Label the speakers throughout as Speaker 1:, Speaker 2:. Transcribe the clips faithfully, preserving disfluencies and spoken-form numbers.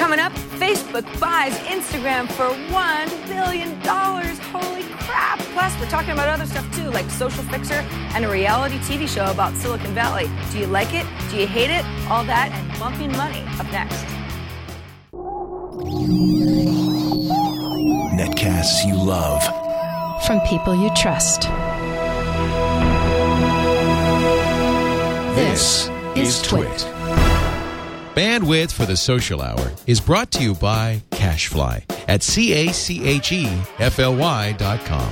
Speaker 1: Coming up, Facebook buys Instagram for one billion dollars. Holy crap. Plus, we're talking about other stuff too, like Social Fixer and a reality T V show about Silicon Valley. Do you like it? Do you hate it? All that and bumping money up next.
Speaker 2: Netcasts you love.
Speaker 3: From people you trust.
Speaker 2: This is Twit.
Speaker 4: Bandwidth for the Social Hour is brought to you by Cachefly at C A C H E F L Y dot com.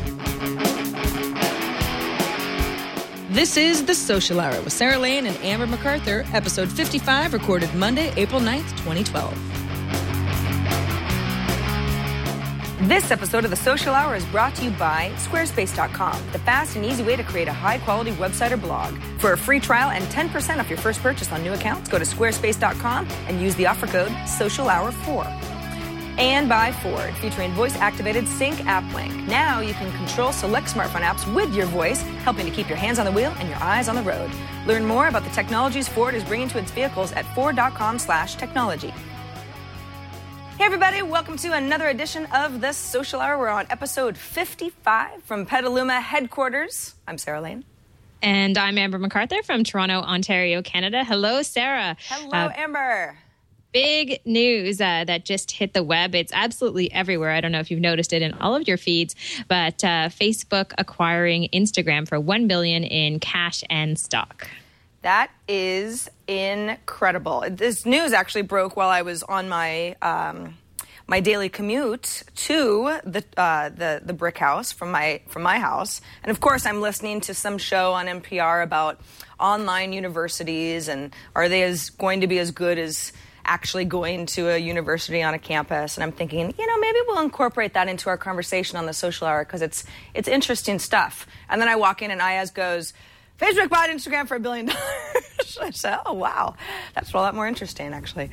Speaker 1: This is The Social Hour with Sarah Lane and Amber MacArthur, episode fifty-five, recorded Monday, April ninth, twenty twelve. This episode of The Social Hour is brought to you by Squarespace dot com, the fast and easy way to create a high-quality website or blog. For a free trial and ten percent off your first purchase on new accounts, go to Squarespace dot com and use the offer code Social Hour four. And by Ford, featuring voice-activated Sync App Link. Now you can control select smartphone apps with your voice, helping to keep your hands on the wheel and your eyes on the road. Learn more about the technologies Ford is bringing to its vehicles at Ford dot com slash technology. Hey everybody, welcome to another edition of The Social Hour. We're on episode fifty-five from Petaluma headquarters. I'm Sarah Lane.
Speaker 5: And I'm Amber MacArthur from Toronto, Ontario, Canada. Hello, Sarah.
Speaker 1: Hello,
Speaker 5: uh,
Speaker 1: Amber.
Speaker 5: Big news uh, that just hit the web. It's absolutely everywhere. I don't know if you've noticed it in all of your feeds, but uh, Facebook acquiring Instagram for one billion dollars in cash and stock.
Speaker 1: That is incredible. This news actually broke while I was on my um, my daily commute to the uh, the the brick house from my from my house, and of course I'm listening to some show on N P R about online universities and are they as going to be as good as actually going to a university on a campus. And I'm thinking, you know, maybe we'll incorporate that into our conversation on The Social Hour because it's it's interesting stuff. And then I walk in and Ayaz goes, Facebook bought Instagram for a billion dollars. I said, oh, wow. That's a lot more interesting, actually.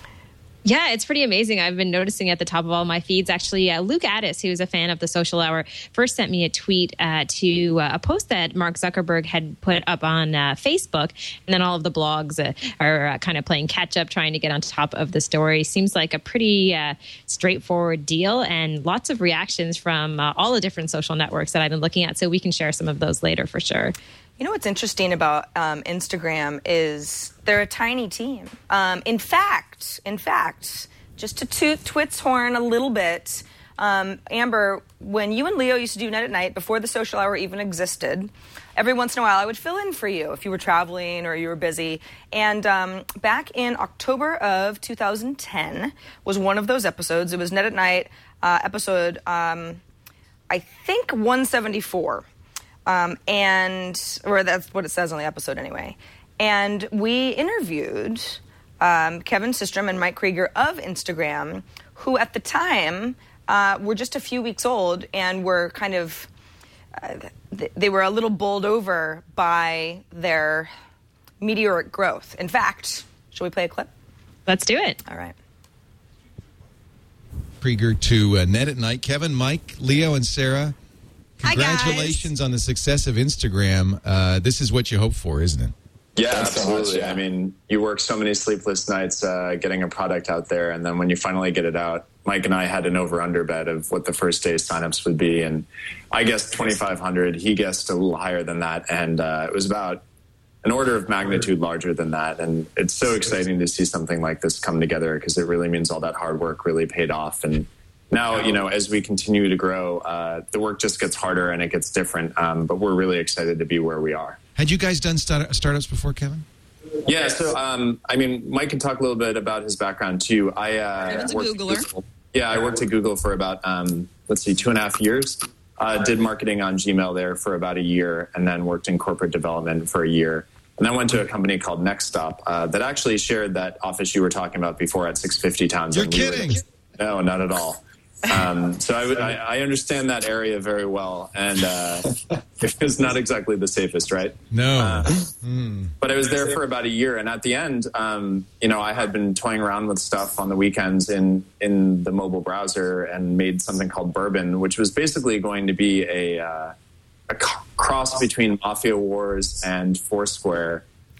Speaker 5: Yeah, it's pretty amazing. I've been noticing at the top of all my feeds. Actually, uh, Luke Addis, who's a fan of The Social Hour, first sent me a tweet uh, to uh, a post that Mark Zuckerberg had put up on uh, Facebook. And then all of the blogs uh, are uh, kind of playing catch up, trying to get on top of the story. Seems like a pretty uh, straightforward deal and lots of reactions from uh, all the different social networks that I've been looking at. So we can share some of those later for sure.
Speaker 1: You know what's interesting about um, Instagram is they're a tiny team. Um, in fact, in fact, just to toot Twit's horn a little bit, um, Amber, when you and Leo used to do Net at Night before The Social Hour even existed, every once in a while I would fill in for you if you were traveling or you were busy. And um, back in October of two thousand ten was one of those episodes. It was Net at Night uh, episode, um, I think one seventy-four. Um, and, or that's what it says on the episode anyway. And we interviewed um, Kevin Systrom and Mike Krieger of Instagram, who at the time uh, were just a few weeks old and were kind of, uh, th- they were a little bowled over by their meteoric growth. In fact, shall we play a clip?
Speaker 5: Let's do it.
Speaker 1: All right.
Speaker 4: Krieger to uh, Net at Night. Kevin, Mike, Leo, and Sarah. Congratulations on the success of Instagram. Uh, this is what you hope for, isn't it?
Speaker 6: Yeah, absolutely. So much, yeah. I mean, you work so many sleepless nights uh, getting a product out there, and then when you finally get it out, Mike and I had an over-under bet of what the first day's signups would be, and I guessed twenty-five hundred. He guessed a little higher than that, and uh, it was about an order of magnitude larger than that. And it's so exciting to see something like this come together because it really means all that hard work really paid off. And now, you know, as we continue to grow, uh, the work just gets harder and it gets different. Um, but we're really excited to be where we are.
Speaker 4: Had you guys done start- startups before, Kevin?
Speaker 6: Yeah. So, um, I mean, Mike can talk a little bit about his background too. I uh,
Speaker 1: Kevin's a
Speaker 6: worked
Speaker 1: Googler.
Speaker 6: at Google. Yeah, I worked at Google for about, um, let's see, two and a half years. Uh, did marketing on Gmail there for about a year, and then worked in corporate development for a year. And then went to a company called Nextstop uh, that actually shared that office you were talking about before at six fifty Townsend.
Speaker 4: You're kidding.
Speaker 6: We were, no, not at all. Um, so I, would, I, I understand that area very well, and uh, it was not exactly the safest, right?
Speaker 4: No.
Speaker 6: Uh,
Speaker 4: mm.
Speaker 6: But I was there for about a year, and at the end, um, you know, I had been toying around with stuff on the weekends in in the mobile browser and made something called Bourbon, which was basically going to be a, uh, a cross between Mafia Wars and Foursquare.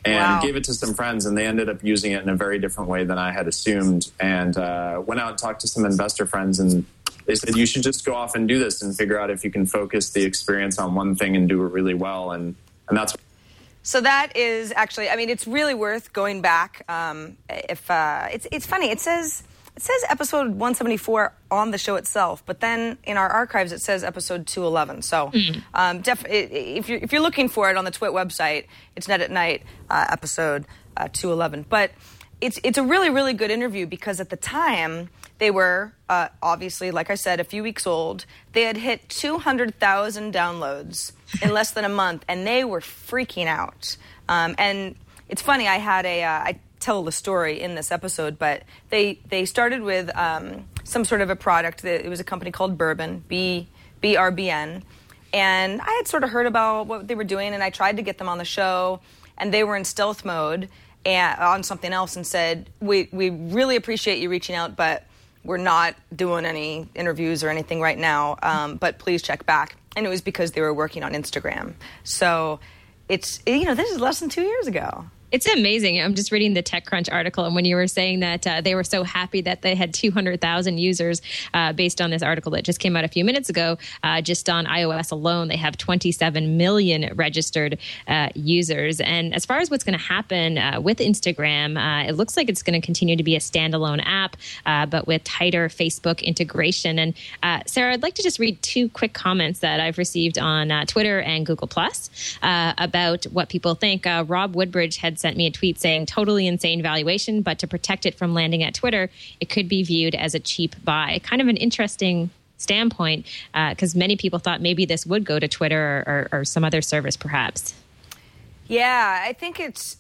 Speaker 6: and
Speaker 1: wow.
Speaker 6: gave it to some friends, and they ended up using it in a very different way than I had assumed. And uh, went out and talked to some investor friends, and they said, you should just go off and do this and figure out if you can focus the experience on one thing and do it really well. And, and that's
Speaker 1: So that is actually, I mean, it's really worth going back. Um, if uh, it's it's funny, it says it says episode one seventy-four on the show itself, but then in our archives it says episode two eleven. So mm-hmm. um, def- if you're if you're looking for it on the Twit website, it's Net at Night uh, episode uh, two eleven. But it's it's a really really good interview because at the time they were uh, obviously, like I said, a few weeks old. They had hit two hundred thousand downloads in less than a month, and they were freaking out. Um, and it's funny, I had a, uh, I tell the story in this episode, but they they started with um, some sort of a product. That, it was a company called Bourbon, B B R B N, and I had sort of heard about what they were doing, and I tried to get them on the show, and they were in stealth mode and on something else, and said, we we really appreciate you reaching out, but we're not doing any interviews or anything right now, um, but please check back. And it was because they were working on Instagram. So it's, you know, this is less than two years ago.
Speaker 5: It's amazing. I'm just reading the TechCrunch article, and when you were saying that uh, they were so happy that they had two hundred thousand users uh, based on this article that just came out a few minutes ago, uh, just on iOS alone, they have twenty-seven million registered uh, users. And as far as what's going to happen uh, with Instagram, uh, it looks like it's going to continue to be a standalone app, uh, but with tighter Facebook integration. And uh, Sarah, I'd like to just read two quick comments that I've received on uh, Twitter and Google Plus uh, about what people think. Uh, Rob Woodbridge had sent me a tweet saying, totally insane valuation, but to protect it from landing at Twitter, it could be viewed as a cheap buy. Kind of an interesting standpoint, because uh, many people thought maybe this would go to Twitter or, or, or some other service, perhaps.
Speaker 1: Yeah, I think it's,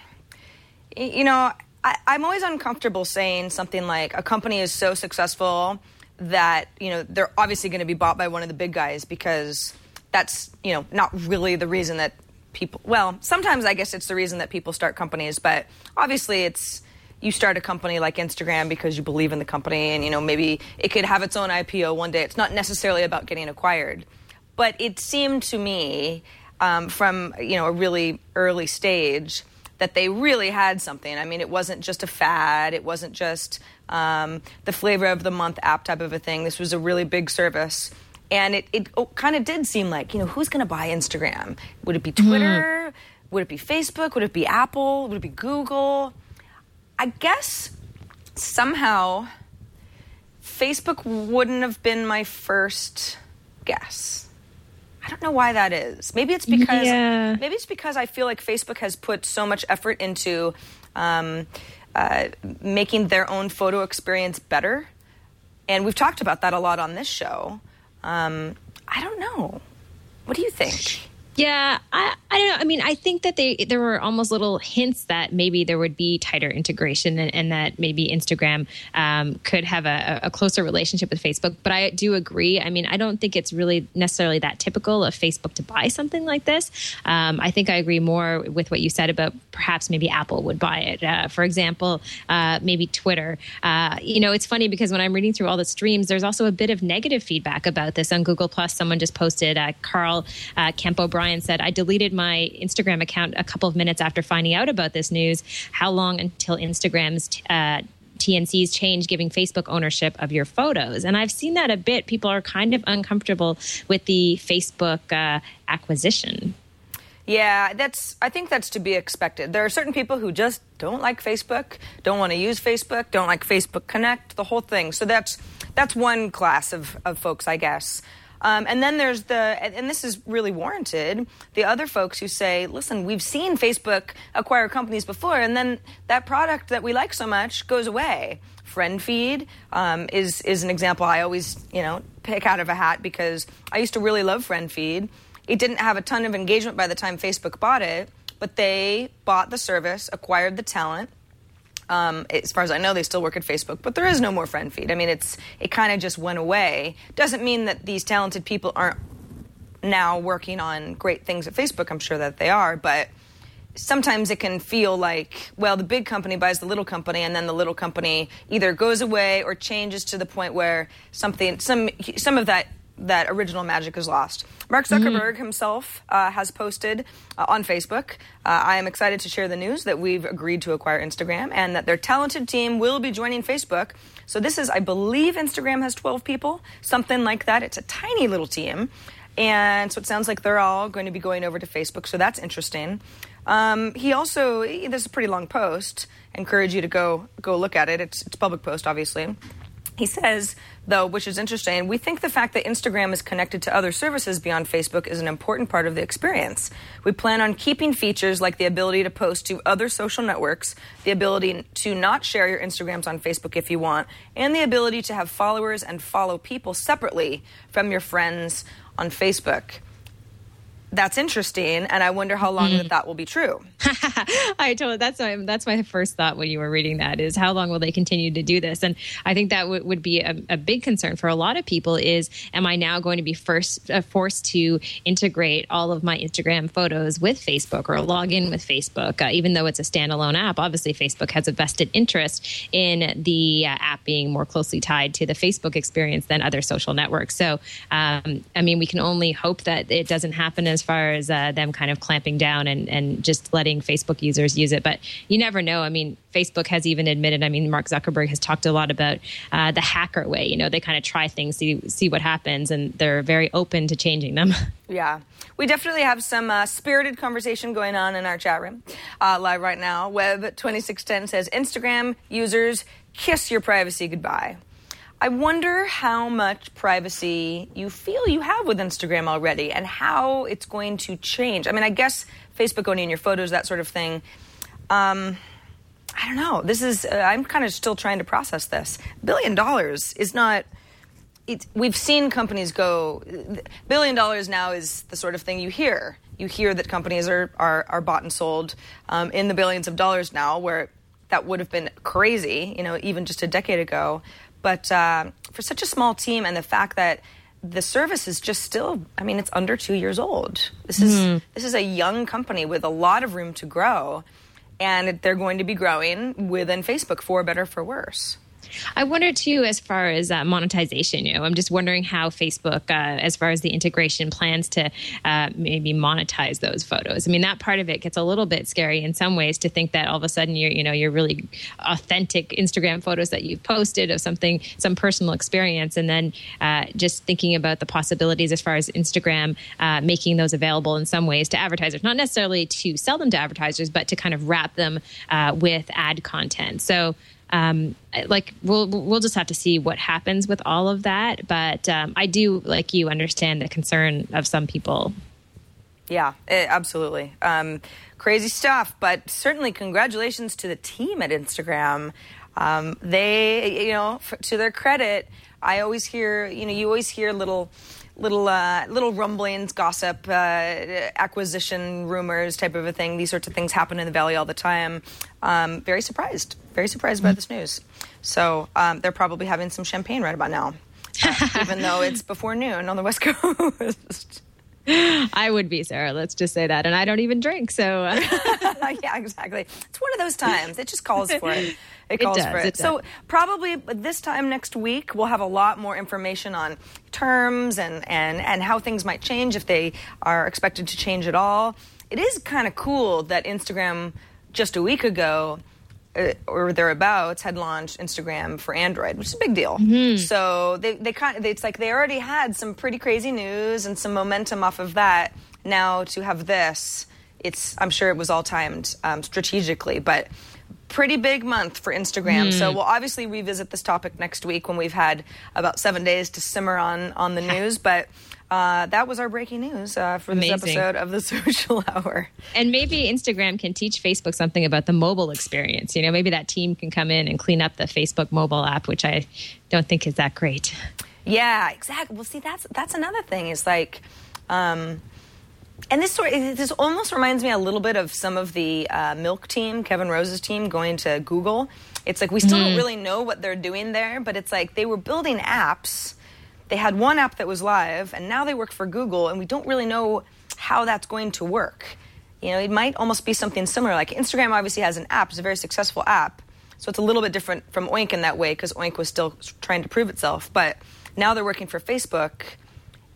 Speaker 1: you know, I, I'm always uncomfortable saying something like a company is so successful that, you know, they're obviously going to be bought by one of the big guys, because that's, you know, not really the reason that people, well, sometimes I guess it's the reason that people start companies, but obviously it's, you start a company like Instagram because you believe in the company, and, you know, maybe it could have its own I P O one day. It's not necessarily about getting acquired. But it seemed to me um, from, you know, a really early stage that they really had something. I mean, it wasn't just a fad. It wasn't just um, the flavor of the month app type of a thing. This was a really big service. And it, it kind of did seem like, you know, who's going to buy Instagram? Would it be Twitter? Mm. Would it be Facebook? Would it be Apple? Would it be Google? I guess somehow Facebook wouldn't have been my first guess. I don't know why that is. Maybe it's because
Speaker 5: yeah.
Speaker 1: maybe it's because I feel like Facebook has put so much effort into um, uh, making their own photo experience better. And we've talked about that a lot on this show. Um, I don't know. What do you think?
Speaker 5: Yeah, I, I don't know. I mean, I think that they there were almost little hints that maybe there would be tighter integration, and, and that maybe Instagram um, could have a, a closer relationship with Facebook. But I do agree. I mean, I don't think it's really necessarily that typical of Facebook to buy something like this. Um, I think I agree more with what you said about perhaps maybe Apple would buy it. Uh, for example, uh, maybe Twitter. Uh, you know, it's funny because when I'm reading through all the streams, there's also a bit of negative feedback about this on Google Plus. Someone just posted, uh, Carl uh, Kemp O'Brien said, I deleted my Instagram account a couple of minutes after finding out about this news. How long until Instagram's uh, T N Cs change, giving Facebook ownership of your photos? And I've seen that a bit. People are kind of uncomfortable with the Facebook uh, acquisition.
Speaker 1: Yeah, that's. I think that's to be expected. There are certain people who just don't like Facebook, don't want to use Facebook, don't like Facebook Connect, the whole thing. So that's that's one class of, of folks, I guess. Um, and then there's the, and this is really warranted, the other folks who say, listen, we've seen Facebook acquire companies before, and then that product that we like so much goes away. FriendFeed um, is is an example I always, you know, pick out of a hat, because I used to really love FriendFeed. It didn't have a ton of engagement by the time Facebook bought it, but they bought the service, acquired the talent. Um, as far as I know, they still work at Facebook, but there is no more FriendFeed. I mean, it's it kind of just went away. Doesn't mean that these talented people aren't now working on great things at Facebook. I'm sure that they are, but sometimes it can feel like, well, the big company buys the little company, and then the little company either goes away or changes to the point where something, some, some of that that original magic is lost. Mark Zuckerberg mm-hmm. himself uh, has posted uh, on Facebook, uh, I am excited to share the news that we've agreed to acquire Instagram and that their talented team will be joining Facebook. So this is, I believe Instagram has twelve people, something like that. It's a tiny little team. And so it sounds like they're all going to be going over to Facebook. So that's interesting. Um, he also, this is a pretty long post. I encourage you to go go look at it. It's, it's a public post, obviously. He says, though, which is interesting, we think the fact that Instagram is connected to other services beyond Facebook is an important part of the experience. We plan on keeping features like the ability to post to other social networks, the ability to not share your Instagrams on Facebook if you want, and the ability to have followers and follow people separately from your friends on Facebook. That's interesting, and I wonder how long mm. that that will be true.
Speaker 5: I totally. That's my that's my first thought when you were reading that is how long will they continue to do this? And I think that w- would be a, a big concern for a lot of people. Is am I now going to be first uh, forced to integrate all of my Instagram photos with Facebook or log in with Facebook, uh, even though it's a standalone app? Obviously, Facebook has a vested interest in the uh, app being more closely tied to the Facebook experience than other social networks. So, um, I mean, we can only hope that it doesn't happen as far as uh, them kind of clamping down and, and just letting Facebook users use it. But you never know. I mean, Facebook has even admitted, I mean, Mark Zuckerberg has talked a lot about uh, the hacker way. You know, they kind of try things, see, see what happens, and they're very open to changing them.
Speaker 1: Yeah. We definitely have some uh, spirited conversation going on in our chat room uh, live right now. Web twenty-six ten says, Instagram users, kiss your privacy goodbye. I wonder how much privacy you feel you have with Instagram already and how it's going to change. I mean, I guess Facebook owning your photos, that sort of thing. Um, I don't know. This is, uh, I'm kind of still trying to process this. Billion dollars is not, it's, we've seen companies go, billion dollars now is the sort of thing you hear. You hear that companies are, are, are bought and sold um, in the billions of dollars now, where that would have been crazy, you know, even just a decade ago. But uh, for such a small team and the fact that the service is just still, I mean, it's under two years old. This is mm. this is a young company with a lot of room to grow, and they're going to be growing within Facebook for better or for worse.
Speaker 5: I wonder, too, as far as uh, monetization, you know, I'm just wondering how Facebook, uh, as far as the integration, plans to uh, maybe monetize those photos. I mean, that part of it gets a little bit scary in some ways to think that all of a sudden you're, you know, you're really authentic Instagram photos that you've posted of something, some personal experience, and then uh, just thinking about the possibilities as far as Instagram uh, making those available in some ways to advertisers, not necessarily to sell them to advertisers, but to kind of wrap them uh, with ad content. So, Um, like we'll we'll just have to see what happens with all of that. But um, I do, like you, understand the concern of some people.
Speaker 1: Yeah, it, absolutely. Um, crazy stuff. But certainly congratulations to the team at Instagram. Um, they, you know, for, to their credit, I always hear, you know, you always hear little... Little uh, little rumblings, gossip, uh, acquisition rumors type of a thing. These sorts of things happen in the Valley all the time. Um, very surprised. Very surprised by this news. So um, they're probably having some champagne right about now, uh, even though it's before noon on the West Coast.
Speaker 5: I would be, Sarah. Let's just say that. And I don't even drink, so... Uh.
Speaker 1: Yeah, exactly. It's one of those times. It just calls for it. It calls
Speaker 5: it does,
Speaker 1: for it.
Speaker 5: it
Speaker 1: So probably this time next week, we'll have a lot more information on terms and, and, and how things might change if they are expected to change at all. It is kind of cool that Instagram just a week ago uh, or thereabouts had launched Instagram for Android, which is a big deal. Mm-hmm. So they, they kind of, it's like they already had some pretty crazy news and some momentum off of that. Now to have this, it's, I'm sure it was all timed um, strategically, but pretty big month for Instagram. Mm. So we'll obviously revisit this topic next week when we've had about seven days to simmer on, on the news. But uh, that was our breaking news uh, for this
Speaker 5: Amazing.
Speaker 1: episode of The Social Hour.
Speaker 5: And maybe Instagram can teach Facebook something about the mobile experience. You know, maybe that team can come in and clean up the Facebook mobile app, which I don't think is that great.
Speaker 1: Yeah, exactly. Well, see, that's that's another thing. Is like... Um, And this sort of, this almost reminds me a little bit of some of the uh, Milk team, Kevin Rose's team, going to Google. It's like we still mm. don't really know what they're doing there, but it's like they were building apps. They had one app that was live, and now they work for Google, and we don't really know how that's going to work. You know, it might almost be something similar. Like Instagram obviously has an app. It's a very successful app, so it's a little bit different from Oink in that way because Oink was still trying to prove itself. But now they're working for Facebook.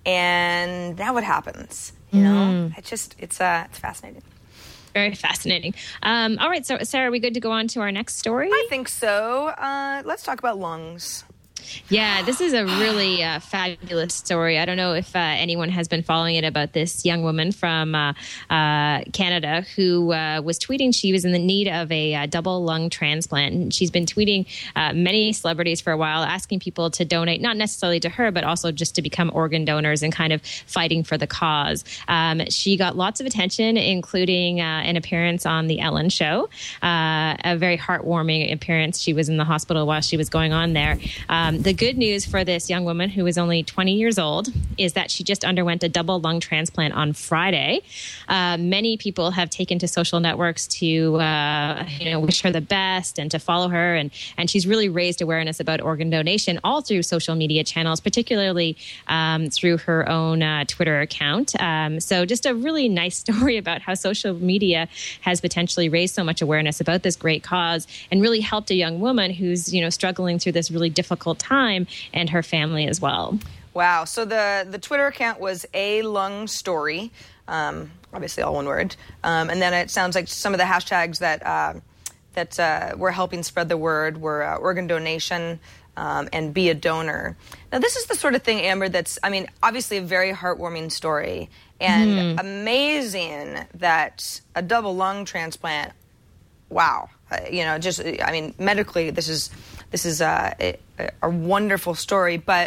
Speaker 1: and now what happens? You know, mm. it's just it's uh, it's fascinating.
Speaker 5: Very fascinating. Um, all right, so Sarah, are we good to go on to our next story?
Speaker 1: I think so. Uh, let's talk about lungs.
Speaker 5: Yeah, this is a really uh, fabulous story. I don't know if uh, anyone has been following it about this young woman from uh, uh, Canada who uh, was tweeting she was in the need of a uh, double lung transplant. And she's been tweeting uh, many celebrities for a while, asking people to donate, not necessarily to her, but also just to become organ donors and kind of fighting for the cause. Um, she got lots of attention, including uh, an appearance on The Ellen Show, uh, a very heartwarming appearance. She was in the hospital while she was going on there. Um, The good news for this young woman who is only twenty years old is that she just underwent a double lung transplant on Friday. Uh, many people have taken to social networks to uh, you know, wish her the best and to follow her. And, and she's really raised awareness about organ donation all through social media channels, particularly um, through her own uh, Twitter account. Um, so just a really nice story about how social media has potentially raised so much awareness about this great cause and really helped a young woman who's, you know, struggling through this really difficult time, and her family as well.
Speaker 1: Wow. So the, the Twitter account was A Lung Story, um, obviously all one word. Um, and then it sounds like some of the hashtags that uh, that uh, were helping spread the word were uh, organ donation um, and be a donor. Now, this is the sort of thing, Amber, that's, I mean, obviously a very heartwarming story and mm. amazing that a double lung transplant, wow. Uh, you know, just, I mean, medically, this is this is uh, a, a wonderful story, but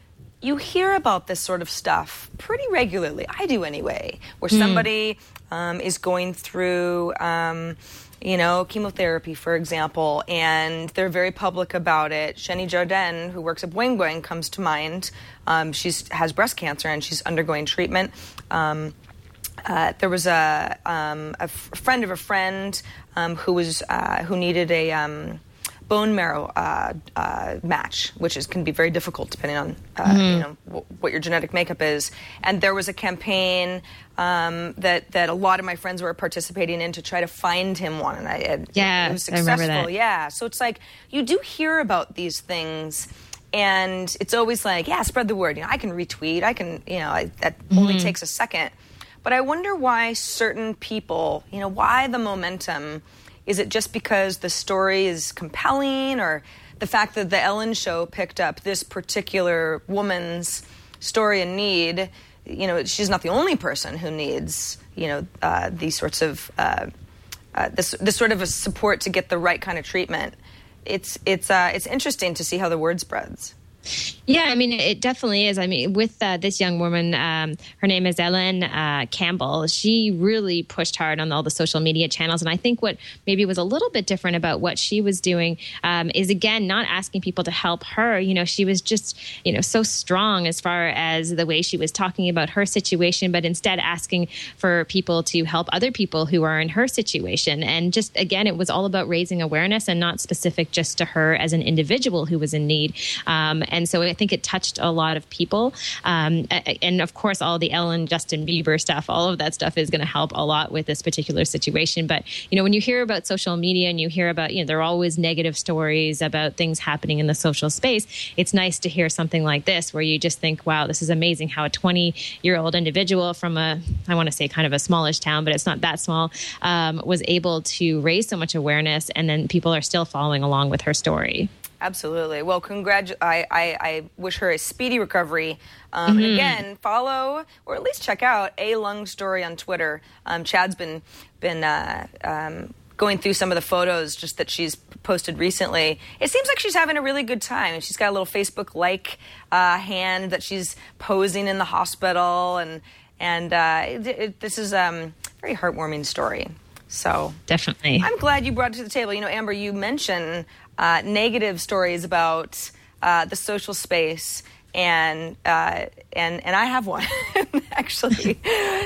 Speaker 1: you hear about this sort of stuff pretty regularly. I do anyway, where mm. somebody um, is going through, um, you know, chemotherapy, for example, and they're very public about it. Sheni Jardin, who works at Boing Boing, comes to mind. Um, she has breast cancer, and she's undergoing treatment. Um, Uh, there was a, um, a f- friend of a friend um, who was uh, who needed a um, bone marrow uh, uh, match, which is can be very difficult depending on uh, mm-hmm. you know w- what your genetic makeup is. And there was a campaign um, that that a lot of my friends were participating in to try to find him one, and I had,
Speaker 5: yeah,
Speaker 1: it was successful.
Speaker 5: I remember that.
Speaker 1: Yeah, so it's like you do hear about these things. And it's always like, yeah, spread the word. You know, I can retweet. I can, you know, I, that mm-hmm. only takes a second. But I wonder why certain people, you know, why the momentum? Is it just because the story is compelling, or the fact that the Ellen Show picked up this particular woman's story and need? You know, she's not the only person who needs, you know, uh, these sorts of, uh, uh, this, this sort of a support to get the right kind of treatment. It's, it's, uh, it's interesting to see how the word spreads.
Speaker 5: Yeah, I mean, it definitely is. I mean, with uh, this young woman, um, her name is Ellen uh, Campbell. She really pushed hard on all the social media channels. And I think what maybe was a little bit different about what she was doing um, is, again, not asking people to help her. You know, she was just, you know, so strong as far as the way she was talking about her situation, but instead asking for people to help other people who are in her situation. And just, again, it was all about raising awareness and not specific just to her as an individual who was in need. Um, And so I think it touched a lot of people. Um, and of course, all the Ellen, Justin Bieber stuff, all of that stuff is going to help a lot with this particular situation. But, you know, when you hear about social media and you hear about, you know, there are always negative stories about things happening in the social space, it's nice to hear something like this where you just think, wow, this is amazing how a twenty-year-old individual from a, I want to say kind of a smallish town, but it's not that small, um, was able to raise so much awareness, and then people are still following along with her story.
Speaker 1: Absolutely. Well, congratu- I, I, I wish her a speedy recovery. Um, mm-hmm. And again, follow or at least check out A Lung Story on Twitter. Um, Chad's been been uh, um, going through some of the photos just that she's posted recently. It seems like she's having a really good time. She's got a little Facebook-like uh, hand that she's posing in the hospital, and and uh, it, it, this is um, a very heartwarming story. So
Speaker 5: definitely,
Speaker 1: I'm glad you brought it to the table. You know, Amber, you mentioned uh, negative stories about uh, the social space, and uh, and and I have one actually.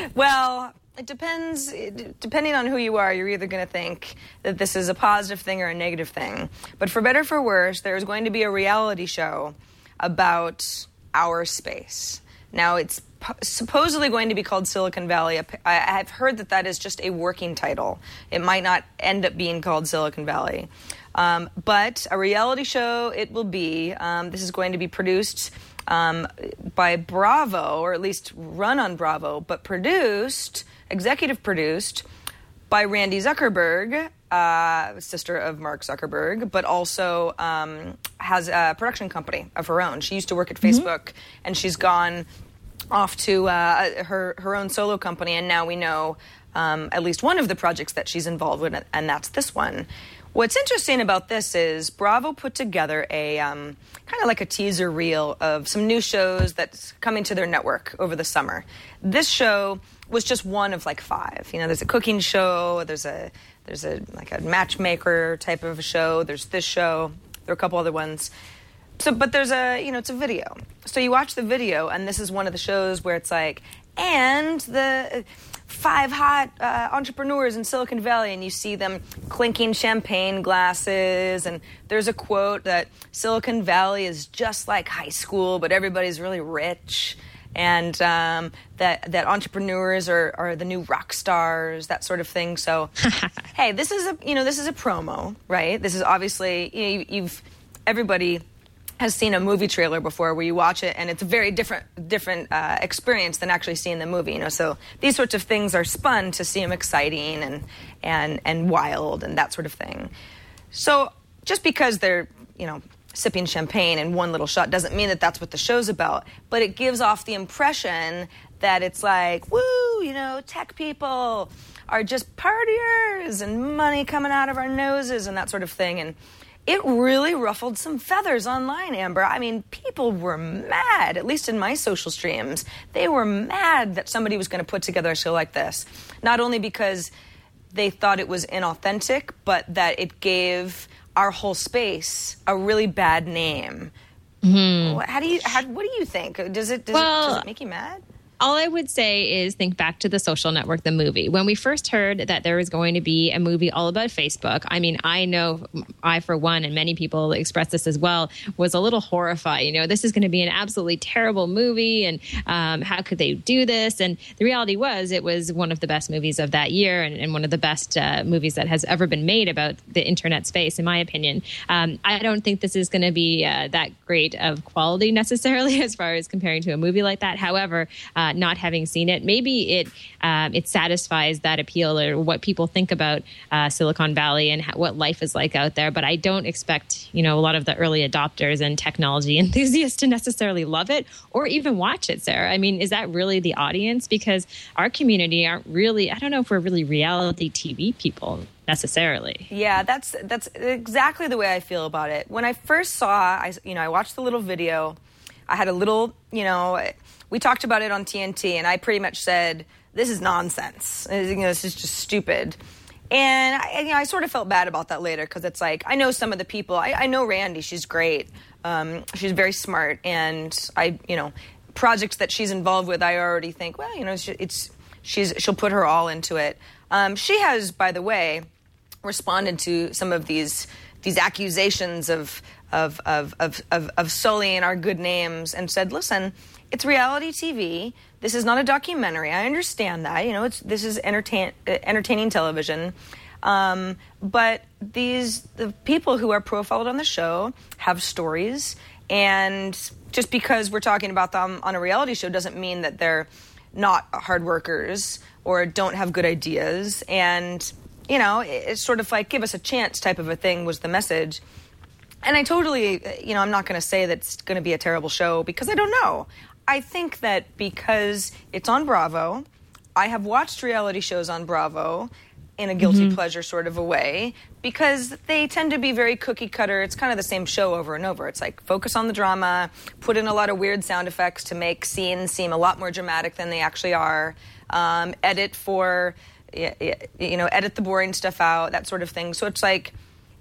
Speaker 1: Well, it depends. Depending on who you are, you're either going to think that this is a positive thing or a negative thing. But for better or for worse, there's going to be a reality show about our space. Now, it's po- supposedly going to be called Silicon Valley. I- I've heard that that is just a working title. It might not end up being called Silicon Valley. Um, but a reality show it will be. Um, this is going to be produced um, by Bravo, or at least run on Bravo, but produced, executive produced, by Randy Zuckerberg, uh, sister of Mark Zuckerberg, but also um, has a production company of her own. She used to work at mm-hmm. Facebook, and she's gone off to uh, her, her own solo company, and now we know um, at least one of the projects that she's involved with, and that's this one. What's interesting about this is Bravo put together a um, kind of like a teaser reel of some new shows that's coming to their network over the summer. This show was just one of like five. You know, there's a cooking show, there's a there's a like a matchmaker type of a show, there's this show, there are a couple other ones. So, but there's a, you know, it's a video. So you watch the video, and this is one of the shows where it's like, and the five hot uh, entrepreneurs in Silicon Valley, and you see them clinking champagne glasses, and there's a quote that Silicon Valley is just like high school, but everybody's really rich, and um, that that entrepreneurs are, are the new rock stars, that sort of thing. So, hey, this is a you know this is a promo, right? This is obviously you know, you've everybody has seen a movie trailer before where you watch it and it's a very different different uh, experience than actually seeing the movie, you know. So these sorts of things are spun to seem exciting and and and wild and that sort of thing. So just because they're, you know, sipping champagne in one little shot doesn't mean that that's what the show's about, but it gives off the impression that it's like, woo, you know, tech people are just partiers and money coming out of our noses and that sort of thing. And it really ruffled some feathers online, Amber. I mean, people were mad, at least in my social streams. They were mad that somebody was going to put together a show like this. Not only because they thought it was inauthentic, but that it gave our whole space a really bad name. Mm-hmm. How do you? How, what do you think? Does it? Does,
Speaker 5: well,
Speaker 1: it? does it make you mad?
Speaker 5: All I would say is think back to The Social Network, the movie. When we first heard that there was going to be a movie all about Facebook, I mean, I know I, for one, and many people expressed this as well, was a little horrified. You know, this is going to be an absolutely terrible movie, and um, how could they do this? And the reality was it was one of the best movies of that year, and, and one of the best uh, movies that has ever been made about the internet space, in my opinion. Um, I don't think this is going to be uh, that great of quality necessarily as far as comparing to a movie like that. However, uh, not having seen it, maybe it um, it satisfies that appeal or what people think about uh, Silicon Valley and ha- what life is like out there. But I don't expect, you know, a lot of the early adopters and technology enthusiasts to necessarily love it or even watch it, Sarah. I mean, is that really the audience? Because our community aren't really, I don't know if we're really reality T V people necessarily.
Speaker 1: Yeah, that's that's exactly the way I feel about it. When I first saw, I you know, I watched the little video. I had a little, you know, we talked about it on T N T, and I pretty much said, this is nonsense. You know, this is just stupid. And I, you know, I sort of felt bad about that later because it's like, I know some of the people. I, I know Randy. She's great. Um, she's very smart. And, I, you know, projects that she's involved with, I already think, well, you know, it's, it's she's she'll put her all into it. Um, she has, by the way, responded to some of these these accusations of of of of of, of sullying our good names and said, listen, it's reality T V. This is not a documentary. I understand that. You know, it's this is entertain, uh, entertaining television. Um, but these the people who are profiled on the show have stories, and just because we're talking about them on a reality show doesn't mean that they're not hard workers or don't have good ideas. And you know, it's sort of like give us a chance type of a thing was the message. And I totally, you know, I'm not going to say that it's going to be a terrible show because I don't know. I think that because it's on Bravo, I have watched reality shows on Bravo in a guilty mm-hmm. pleasure sort of a way because they tend to be very cookie cutter. It's kind of the same show over and over. It's like focus on the drama, put in a lot of weird sound effects to make scenes seem a lot more dramatic than they actually are, um, edit for, you know, edit the boring stuff out, that sort of thing. So it's like,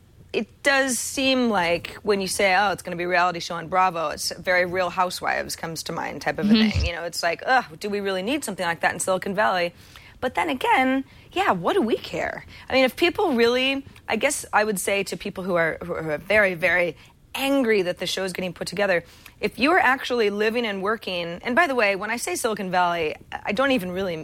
Speaker 1: it does seem like when you say, oh, it's going to be a reality show on Bravo, it's very Real Housewives comes to mind type of a mm-hmm. thing. You know, it's like, ugh, do we really need something like that in Silicon Valley? But then again, yeah, what do we care? I mean, if people really, I guess I would say to people who are, who are very, very angry that the show is getting put together, if you are actually living and working, and by the way, when I say Silicon Valley, I don't even really,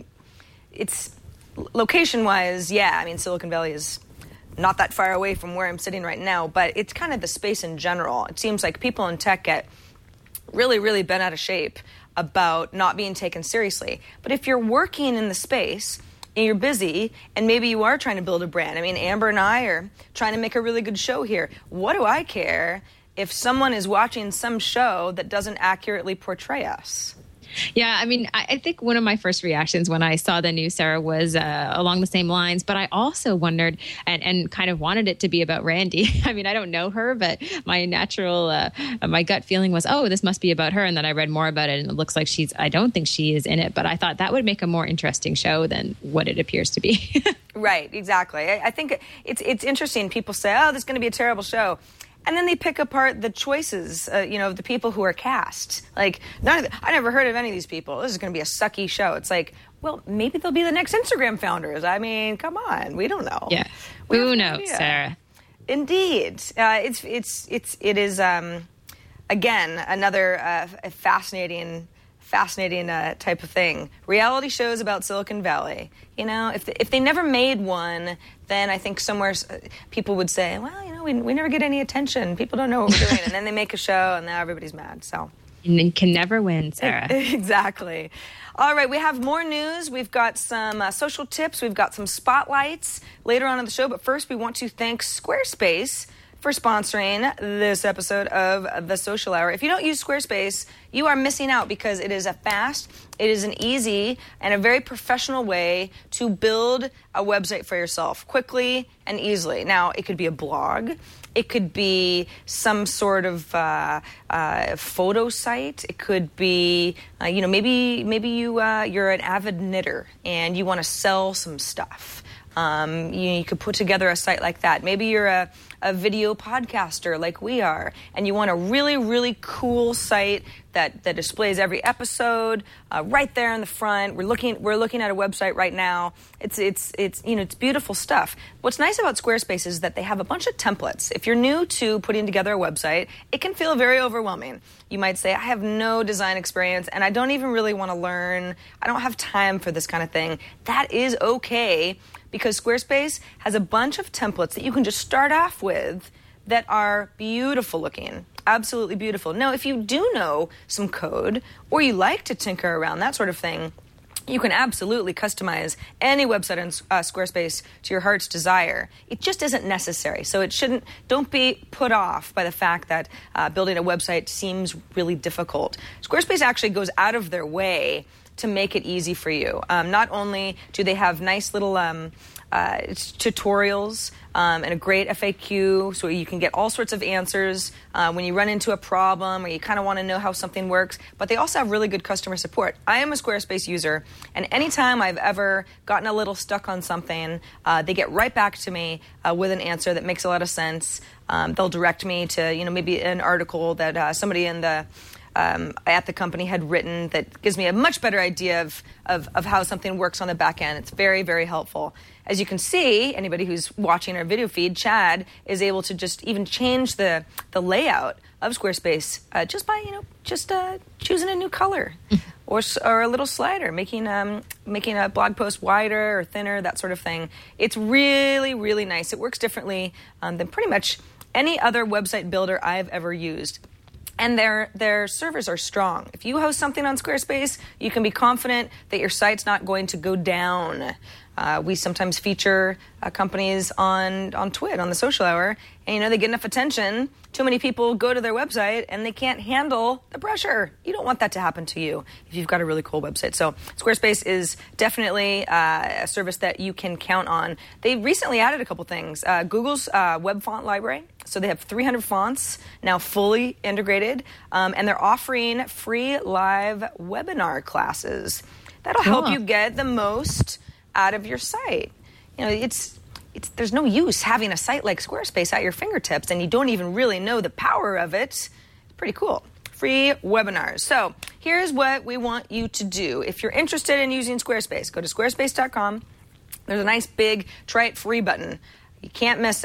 Speaker 1: it's location-wise, yeah, I mean, Silicon Valley is not that far away from where I'm sitting right now, but it's kind of the space in general. It seems like people in tech get really, really bent out of shape about not being taken seriously. But if you're working in the space and you're busy and maybe you are trying to build a brand, I mean, Amber and I are trying to make a really good show here. What do I care if someone is watching some show that doesn't accurately portray us?
Speaker 5: Yeah, I mean, I, I think one of my first reactions when I saw the news, Sarah, was uh, along the same lines. But I also wondered and, and kind of wanted it to be about Randy. I mean, I don't know her, but my natural, uh, my gut feeling was, oh, this must be about her. And then I read more about it, and it looks like she's, I don't think she is in it. But I thought that would make a more interesting show than what it appears to be.
Speaker 1: Right, exactly. I, I think it's it's interesting. People say, oh, this is going to be a terrible show. And then they pick apart the choices, uh, you know, of the people who are cast. Like, none of the, I never heard of any of these people. This is going to be a sucky show. It's like, well, maybe they'll be the next Instagram founders. I mean, come on, we don't know.
Speaker 5: Yeah,
Speaker 1: we
Speaker 5: who knows, Sarah?
Speaker 1: Indeed, uh, it's it's it's it is um, again another uh, fascinating. Fascinating uh, type of thing. Reality shows about Silicon Valley. You know, if they, if they never made one, then I think somewhere uh, people would say, well, you know, we, we never get any attention. People don't know what we're doing. And then they make a show and now everybody's mad. So
Speaker 5: you can never win, Sarah.
Speaker 1: Exactly. All right, we have more news. We've got some uh, social tips. We've got some spotlights later on in the show. But first, we want to thank Squarespace for sponsoring this episode of The Social Hour. If you don't use Squarespace, you are missing out because it is a fast, it is an easy, and a very professional way to build a website for yourself quickly and easily. Now, it could be a blog. It could be some sort of uh, uh, photo site. It could be, uh, you know, maybe maybe you uh, you're an avid knitter and you want to sell some stuff. Um, you, you could put together a site like that. Maybe you're a, a video podcaster like we are, and you want a really, really cool site that, that displays every episode uh, right there in the front. We're looking we're looking at a website right now. It's it's it's you know it's beautiful stuff. What's nice about Squarespace is that they have a bunch of templates. If you're new to putting together a website, it can feel very overwhelming. You might say, I have no design experience and I don't even really want to learn. I don't have time for this kind of thing. That is okay, because Squarespace has a bunch of templates that you can just start off with that are beautiful looking, absolutely beautiful. Now, if you do know some code or you like to tinker around, that sort of thing, you can absolutely customize any website in uh, Squarespace to your heart's desire. It just isn't necessary. So it shouldn't, don't be put off by the fact that uh, building a website seems really difficult. Squarespace actually goes out of their way to make it easy for you. Um, not only do they have nice little um, uh, tutorials um, and a great F A Q, so you can get all sorts of answers uh, when you run into a problem or you kind of want to know how something works, but they also have really good customer support. I am a Squarespace user, and anytime I've ever gotten a little stuck on something, uh, they get right back to me uh, with an answer that makes a lot of sense. Um, they'll direct me to, you know, maybe an article that uh, somebody in the Um, at the company had written that gives me a much better idea of, of, of how something works on the back end. It's very, very helpful. As you can see, anybody who's watching our video feed, Chad is able to just even change the, the layout of Squarespace uh, just by, you know, just uh, choosing a new color or, or a little slider, making, um, making a blog post wider or thinner, that sort of thing. It's really, really nice. It works differently um, than pretty much any other website builder I've ever used. And their their servers are strong. If you host something on Squarespace, you can be confident that your site's not going to go down. Uh, we sometimes feature uh, companies on, on Twit, on the Social Hour, and, you know, they get enough attention. Too many people go to their website, and they can't handle the pressure. You don't want that to happen to you if you've got a really cool website. So Squarespace is definitely uh, a service that you can count on. They recently added a couple things. Uh, Google's uh, web font library. So they have three hundred fonts now fully integrated, um, and they're offering free live webinar classes. That'll help
Speaker 5: Cool.
Speaker 1: you get the most out of your site. You know, it's, it's there's no use having a site like Squarespace at your fingertips and you don't even really know the power of it. It's pretty cool. Free webinars. So here's what we want you to do. If you're interested in using Squarespace, go to squarespace dot com. There's a nice big try it free button. You can't miss it.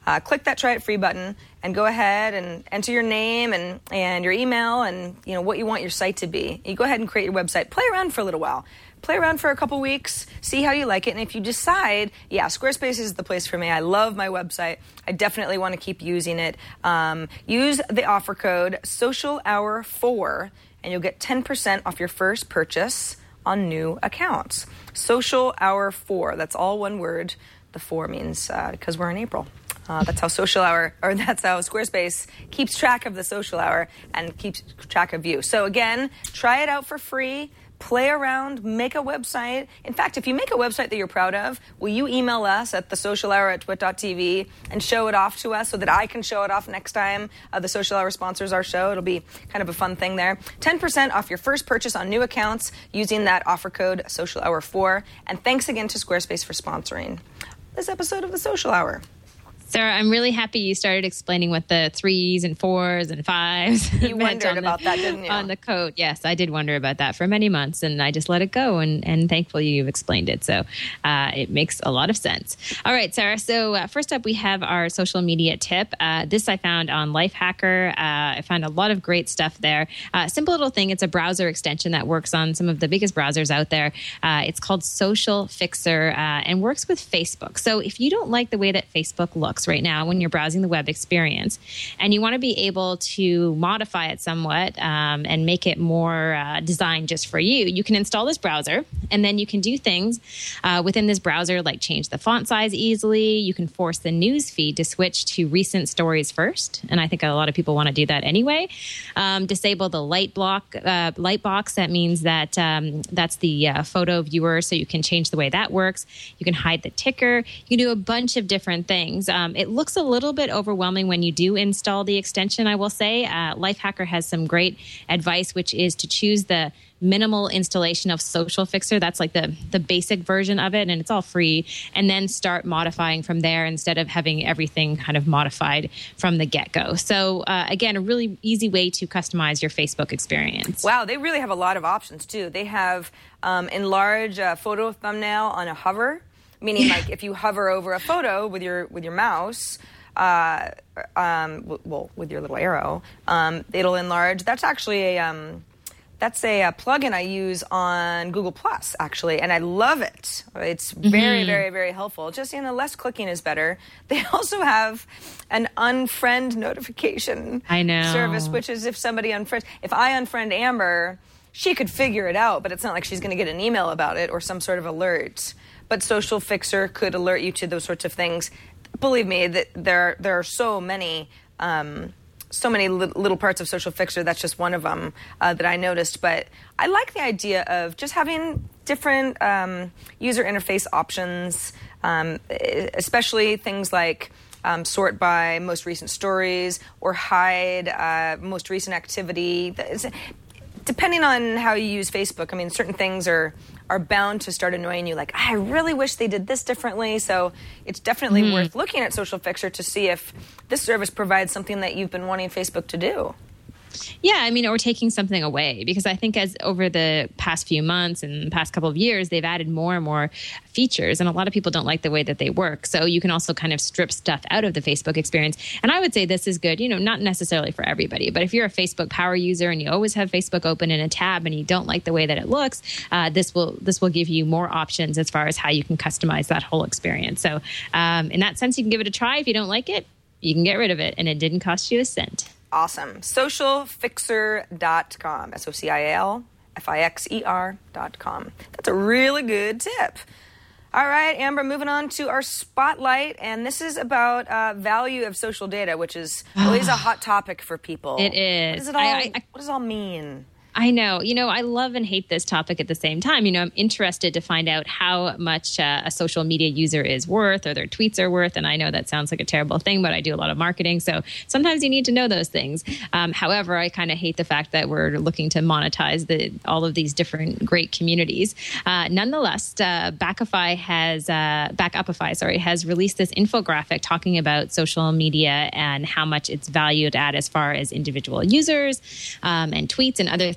Speaker 1: uh, click that try it free button and go ahead and enter your name and, and your email and you know what you want your site to be. You go ahead and create your website. Play around for a little while. Play around for a couple weeks, see how you like it, and if you decide, yeah, Squarespace is the place for me. I love my website. I definitely want to keep using it. Um, use the offer code social hour four, and you'll get ten percent off your first purchase on new accounts. social hour four, that's all one word. The four means uh, because we're in April. Uh, that's how Social Hour, or that's how Squarespace keeps track of the Social Hour and keeps track of you. So again, try it out for free. Play around, make a website. In fact, if you make a website that you're proud of, will you email us at the social hour at twit dot t v and show it off to us so that I can show it off next time uh, the Social Hour sponsors our show? It'll be kind of a fun thing there. ten percent off your first purchase on new accounts using that offer code social hour four. And thanks again to Squarespace for sponsoring this episode of the Social Hour.
Speaker 5: Sarah, I'm really happy you started explaining what the threes and fours and fives
Speaker 1: You wondered about
Speaker 5: the,
Speaker 1: that, didn't you?
Speaker 5: On the code. Yes, I did wonder about that for many months, and I just let it go, and, and thankfully you've explained it. So uh, it makes a lot of sense. All right, Sarah. So uh, first up, we have our social media tip. Uh, this I found on Lifehacker. Uh, I found a lot of great stuff there. Uh, simple little thing. It's a browser extension that works on some of the biggest browsers out there. Uh, it's called Social Fixer uh, and works with Facebook. So if you don't like the way that Facebook looks right now when you're browsing the web experience and you want to be able to modify it somewhat um, and make it more uh, designed just for you, you can install this browser and then you can do things uh, within this browser like change the font size easily. You can force the news feed to switch to recent stories first, and I think a lot of people want to do that anyway. Um, disable the light block uh, light box. That means that um, that's the uh, photo viewer, so you can change the way that works. You can hide the ticker. You can do a bunch of different things. Um, it looks a little bit overwhelming when you do install the extension, I will say. Uh, Lifehacker has some great advice, which is to choose the minimal installation of Social Fixer. That's like the, the basic version of it, and it's all free. And then start modifying from there instead of having everything kind of modified from the get-go. So uh, again, a really easy way to customize your Facebook experience.
Speaker 1: Wow, they really have a lot of options, too. They have um, enlarge a photo thumbnail on a hover, meaning like if you hover over a photo with your with your mouse, uh, um, w- well, with your little arrow, um, it'll enlarge. That's actually a um, that's a, a plugin I use on Google Plus, actually, and I love it. It's very, mm-hmm. very, very helpful. Just, you know, less clicking is better. They also have an unfriend notification
Speaker 5: I know.
Speaker 1: service, which is if somebody unfriends. If I unfriend Amber, she could figure it out, but it's not like she's going to get an email about it or some sort of alert. But Social Fixer could alert you to those sorts of things. Believe me, that there there are so many um, so many li- little parts of Social Fixer. That's just one of them uh, that I noticed. But I like the idea of just having different um, user interface options, um, especially things like um, sort by most recent stories or hide uh, most recent activity. It's, depending on how you use Facebook, I mean, certain things are are bound to start annoying you. Like, I really wish they did this differently. So it's definitely mm-hmm. worth looking at Social Fixer to see if this service provides something that you've been wanting Facebook to do.
Speaker 5: Yeah, I mean, or taking something away, because I think as over the past few months and the past couple of years, they've added more and more features, and a lot of people don't like the way that they work. So you can also kind of strip stuff out of the Facebook experience. And I would say this is good, you know, not necessarily for everybody, but if you're a Facebook power user and you always have Facebook open in a tab and you don't like the way that it looks, uh, this will this will give you more options as far as how you can customize that whole experience. So um, in that sense, you can give it a try. If you don't like it, you can get rid of it, and it didn't cost you a cent.
Speaker 1: Awesome. social fixer dot com. S O C I A L F I X E R dot com. That's a really good tip. All right, Amber, moving on to our spotlight. And this is about uh, value of social data, which is always a hot topic for people.
Speaker 5: It is.
Speaker 1: What does it all,
Speaker 5: I, I,
Speaker 1: what does it all mean?
Speaker 5: I know. You know, I love and hate this topic at the same time. You know, I'm interested to find out how much uh, a social media user is worth or their tweets are worth. And I know that sounds like a terrible thing, but I do a lot of marketing. So sometimes you need to know those things. Um, however, I kind of hate the fact that we're looking to monetize the, all of these different great communities. Uh, nonetheless, uh, Backify has, uh, Backupify, sorry, has released this infographic talking about social media and how much it's valued at as far as individual users um, and tweets and other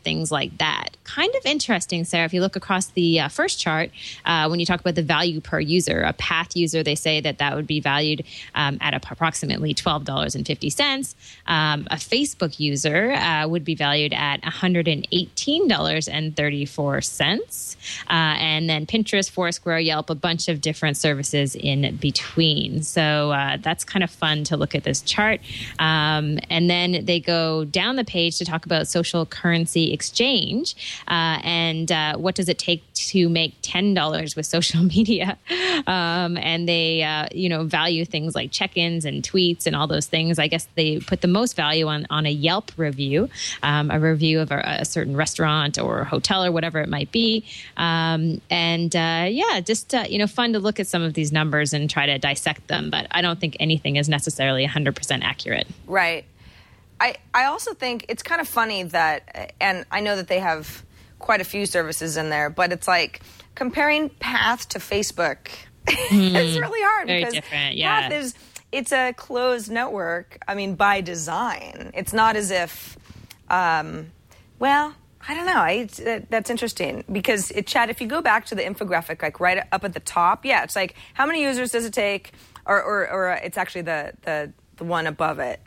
Speaker 5: things like that. Kind of interesting, Sarah, if you look across the uh, first chart, uh, when you talk about the value per user, a Path user, they say that that would be valued um, at approximately twelve dollars and fifty cents. Um, a Facebook user uh, would be valued at one hundred eighteen dollars and thirty-four cents. Uh, and then Pinterest, Foursquare, Yelp, a bunch of different services in between. So uh, that's kind of fun to look at this chart. Um, and then they go down the page to talk about social currency exchange. Uh, and uh, what does it take to make ten dollars with social media? Um, and they, uh, you know, value things like check-ins and tweets and all those things. I guess they put the most value on, on a Yelp review, um, a review of a, a certain restaurant or hotel or whatever it might be. Um, and uh, yeah, just, uh, you know, fun to look at some of these numbers and try to dissect them. But I don't think anything is necessarily one hundred percent accurate.
Speaker 1: Right. I, I also think it's kind of funny that, and I know that they have quite a few services in there, but it's like comparing Path to Facebook. Mm, it's really hard
Speaker 5: very
Speaker 1: because
Speaker 5: different, yeah.
Speaker 1: Path is, it's a closed network. I mean, by design, it's not as if, um, well, I don't know. I, that, that's interesting because it, Chad, if you go back to the infographic, like right up at the top, yeah, it's like how many users does it take, or or, or it's actually the, the the one above it.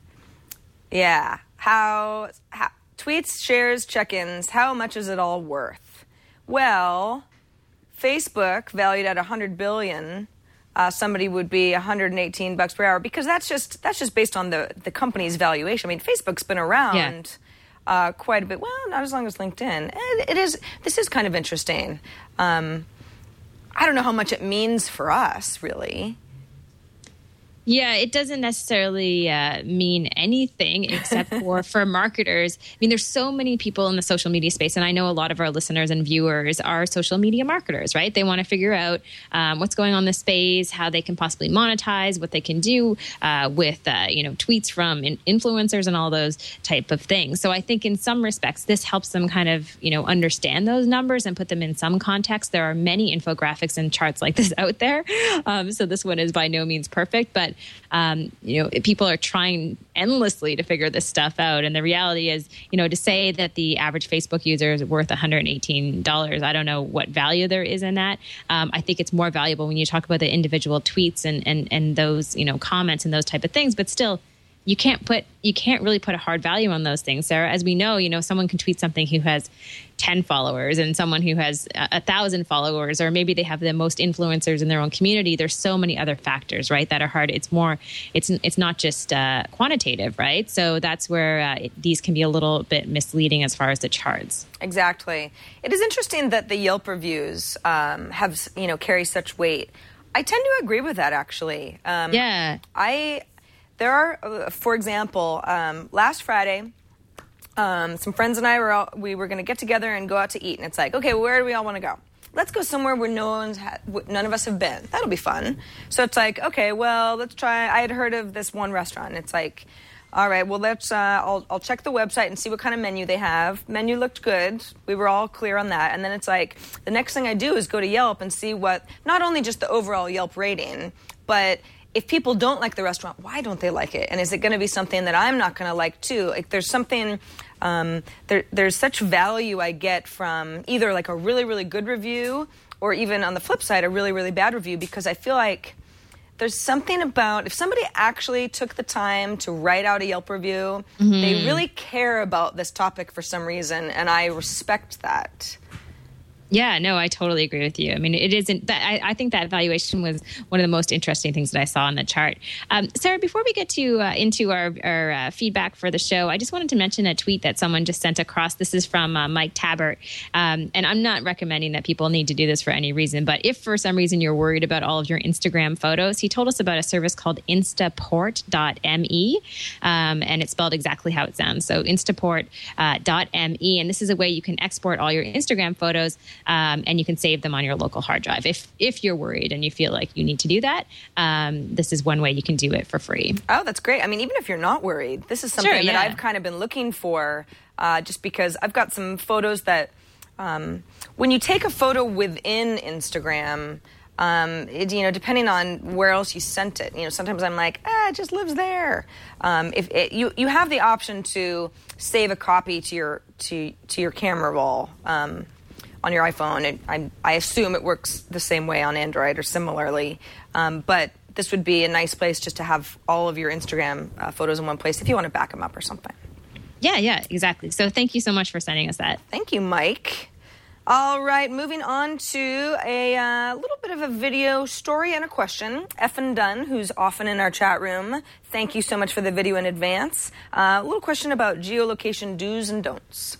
Speaker 1: Yeah, how, how tweets, shares, check-ins. How much is it all worth? Well, Facebook valued at one hundred billion. Uh, somebody would be one hundred eighteen bucks per hour because that's just that's just based on the the company's valuation. I mean, Facebook's been around. Yeah. Uh, quite a bit. Well, not as long as LinkedIn. It, it is. This is kind of interesting. Um, I don't know how much it means for us, really.
Speaker 5: Yeah, it doesn't necessarily uh, mean anything except for for marketers. I mean, there's so many people in the social media space, and I know a lot of our listeners and viewers are social media marketers, right? They want to figure out um, what's going on in the space, how they can possibly monetize, what they can do uh, with, uh, you know, tweets from in- influencers and all those type of things. So I think in some respects, this helps them kind of, you know, understand those numbers and put them in some context. There are many infographics and charts like this out there. Um, so this one is by no means perfect, but Um, you know, people are trying endlessly to figure this stuff out. And the reality is, you know, to say that the average Facebook user is worth one hundred eighteen dollars, I don't know what value there is in that. Um, I think it's more valuable when you talk about the individual tweets and, and, and those, you know, comments and those type of things. But still, you can't put, you can't really put a hard value on those things, Sarah. As we know, you know, someone can tweet something who has ten followers and someone who has a, a thousand followers, or maybe they have the most influencers in their own community. There's so many other factors, right, that are hard. It's more, it's it's not just uh, quantitative, right? So that's where uh, it, these can be a little bit misleading as far as the charts.
Speaker 1: Exactly. It is interesting that the Yelp reviews um, have, you know, carry such weight. I tend to agree with that, actually. Um,
Speaker 5: yeah.
Speaker 1: I... There are, uh, for example, um, last Friday, um, some friends and I were all, we were going to get together and go out to eat, and it's like, okay, well, where do we all want to go? Let's go somewhere where no one's ha- none of us have been. That'll be fun. So it's like, okay, well, let's try. I had heard of this one restaurant. And it's like, all right, well, let's. Uh, I'll I'll check the website and see what kind of menu they have. Menu looked good. We were all clear on that. And then it's like the next thing I do is go to Yelp and see what not only just the overall Yelp rating, but if people don't like the restaurant, why don't they like it? And is it going to be something that I'm not going to like too? Like there's something, um, there, there's such value I get from either like a really, really good review or even on the flip side, a really, really bad review, because I feel like there's something about if somebody actually took the time to write out a Yelp review, mm-hmm. they really care about this topic for some reason, and I respect that.
Speaker 5: Yeah, no, I totally agree with you. I mean, it isn't that I, I think that valuation was one of the most interesting things that I saw on the chart. Um, Sarah, before we get to uh, into our, our uh, feedback for the show, I just wanted to mention a tweet that someone just sent across. This is from uh, Mike Tabbert. Um, and I'm not recommending that people need to do this for any reason, but if for some reason you're worried about all of your Instagram photos, he told us about a service called instaport dot me. Um, and it's spelled exactly how it sounds. So instaport dot me. And this is a way you can export all your Instagram photos. Um, and you can save them on your local hard drive. If if you're worried and you feel like you need to do that, um, this is one way you can do it for free.
Speaker 1: Oh, that's great. I mean, even if you're not worried, this is something
Speaker 5: sure, yeah.
Speaker 1: that I've kind of been looking for uh, just because I've got some photos that um, when you take a photo within Instagram, Um, it, you know, depending on where else you sent it. You know, sometimes I'm like, ah, it just lives there. Um, if it, you you have the option to save a copy to your to to your camera roll um, on your iPhone. It, I I assume it works the same way on Android or similarly, um, but this would be a nice place just to have all of your Instagram uh, photos in one place if you want to back them up or something.
Speaker 5: Yeah, yeah, exactly. So thank you so much for sending us that.
Speaker 1: Thank you, Mike. All right, moving on to a uh, little bit of a video story and a question. Effin Dunn, who's often in our chat room, thank you so much for the video in advance. Uh, a little question about geolocation do's and don'ts.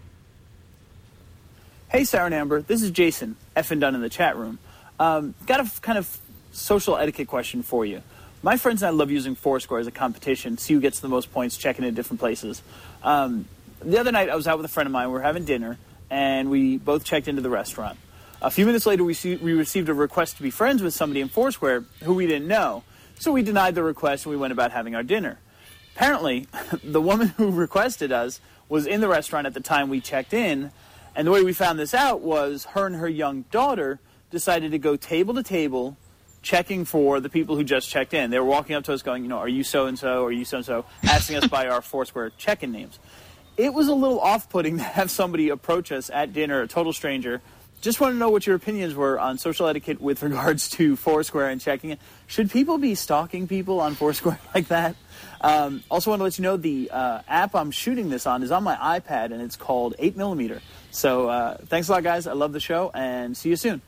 Speaker 7: Hey, Sarah and Amber, this is Jason, Effin Dunn in the chat room. Um, got a f- kind of social etiquette question for you. My friends and I love using Foursquare as a competition, see who gets the most points checking in different places. Um, the other night, I was out with a friend of mine. We were having dinner, and we both checked into the restaurant. A few minutes later, we, see, we received a request to be friends with somebody in Foursquare who we didn't know. So we denied the request, and we went about having our dinner. Apparently, the woman who requested us was in the restaurant at the time we checked in, and the way we found this out was her and her young daughter decided to go table to table checking for the people who just checked in. They were walking up to us going, you know, are you so-and-so, are you so-and-so, asking us by our Foursquare check-in names. It was a little off-putting to have somebody approach us at dinner, a total stranger. Just want to know what your opinions were on social etiquette with regards to Foursquare and checking in. Should people be stalking people on Foursquare like that? Um, also want to let you know the uh, app I'm shooting this on is on my iPad, and it's called eight millimeter. So uh, thanks a lot, guys. I love the show, and see you soon.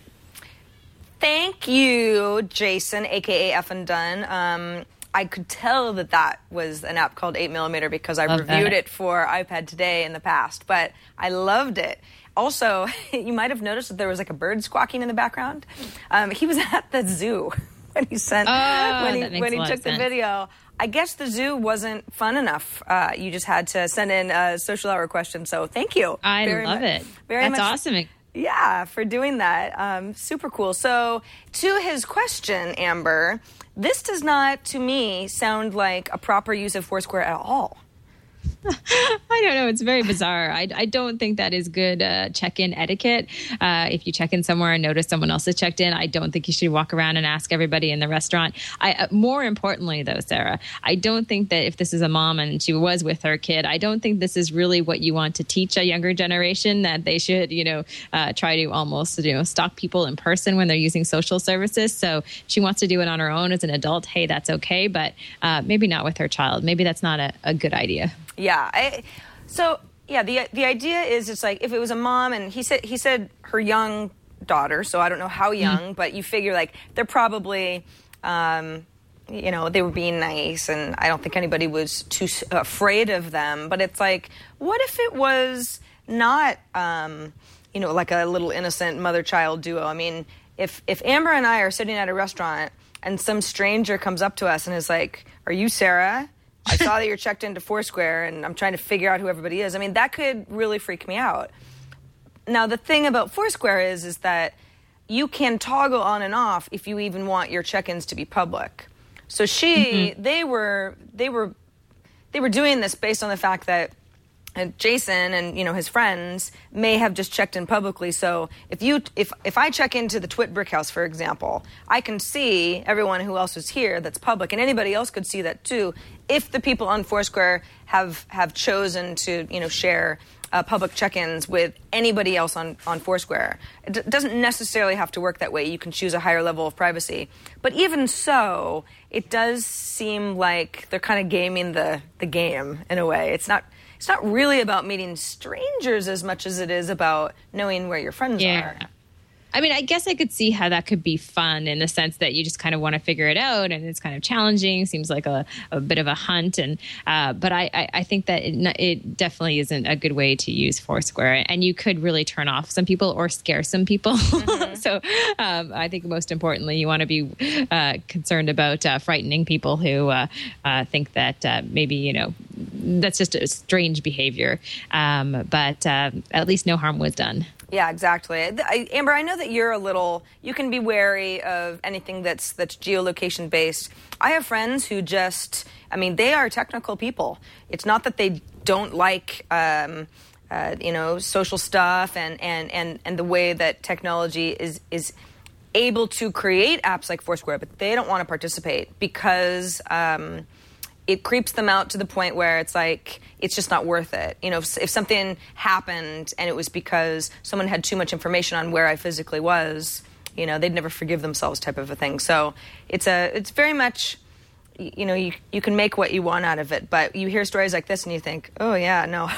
Speaker 1: Thank you, Jason, a k a. Effin Dunn. Um, I could tell that that was an app called eight millimeter because I
Speaker 5: Love
Speaker 1: reviewed
Speaker 5: that.
Speaker 1: it for iPad Today in the past, but I loved it. Also, you might have noticed that there was like a bird squawking in the background. Um, he was at the zoo when he sent
Speaker 5: Oh,
Speaker 1: when he
Speaker 5: that makes
Speaker 1: when
Speaker 5: a
Speaker 1: he
Speaker 5: lot
Speaker 1: took
Speaker 5: of
Speaker 1: the
Speaker 5: sense.
Speaker 1: video. I guess the zoo wasn't fun enough. Uh, you just had to send in a social hour question. So thank you.
Speaker 5: I
Speaker 1: very
Speaker 5: love
Speaker 1: mu-
Speaker 5: it.
Speaker 1: Very
Speaker 5: That's
Speaker 1: much.
Speaker 5: awesome.
Speaker 1: Yeah, for doing that. Um, super cool. So, to his question, Amber, this does not, to me, sound like a proper use of Foursquare at all.
Speaker 5: I don't know. It's very bizarre. I, I don't think that is good uh, check-in etiquette. Uh, if you check in somewhere and notice someone else has checked in, I don't think you should walk around and ask everybody in the restaurant. I, uh, more importantly, though, Sarah, I don't think that if this is a mom and she was with her kid, I don't think this is really what you want to teach a younger generation, that they should, you know, uh, try to almost, you know, stalk people in person when they're using social services. So she wants to do it on her own as an adult. Hey, that's okay. But uh, maybe not with her child. Maybe that's not a, a good idea.
Speaker 1: Yeah. I, so yeah, the the idea is it's like if it was a mom and he said he said her young daughter, so I don't know how young, mm-hmm. but you figure like they're probably, um, you know, they were being nice, and I don't think anybody was too afraid of them. But it's like, what if it was not, um, you know, like a little innocent mother-child duo? I mean, if if Amber and I are sitting at a restaurant and some stranger comes up to us and is like, "Are you Sarah? I saw that you're checked into Foursquare, and I'm trying to figure out who everybody is." I mean, that could really freak me out. Now, the thing about Foursquare is, is that you can toggle on and off if you even want your check-ins to be public. So she, mm-hmm. they were, they were, they were doing this based on the fact that and Jason and, you know, his friends may have just checked in publicly. So if you if if I check into the Twit Brick House, for example, I can see everyone who else is here that's public, and anybody else could see that too if the people on Foursquare have have chosen to, you know, share uh, public check-ins with anybody else on, on Foursquare. It d- doesn't necessarily have to work that way. You can choose a higher level of privacy. But even so, it does seem like they're kind of gaming the, the game in a way. It's not... It's not really about meeting strangers as much as it is about knowing where your friends
Speaker 5: yeah.
Speaker 1: are.
Speaker 5: I mean, I guess I could see how that could be fun in the sense that you just kind of want to figure it out, and it's kind of challenging. Seems like a, a bit of a hunt, and uh, but I, I, I think that it, it definitely isn't a good way to use Foursquare, and you could really turn off some people or scare some people. Mm-hmm. So um, I think most importantly, you want to be uh, concerned about uh, frightening people who uh, uh, think that uh, maybe, you know, that's just a strange behavior, um, but uh, at least no harm was done.
Speaker 1: Yeah, exactly. I, Amber, I know that you're a little, you can be wary of anything that's that's geolocation based. I have friends who just, I mean, they are technical people. It's not that they don't like, um, uh, you know, social stuff and, and, and, and the way that technology is is able to create apps like Foursquare, but they don't want to participate because um, it creeps them out to the point where it's like, it's just not worth it. You know, if, if something happened and it was because someone had too much information on where I physically was, you know, they'd never forgive themselves type of a thing. So it's a, it's very much, you know, you you can make what you want out of it, but you hear stories like this and you think, oh yeah, no.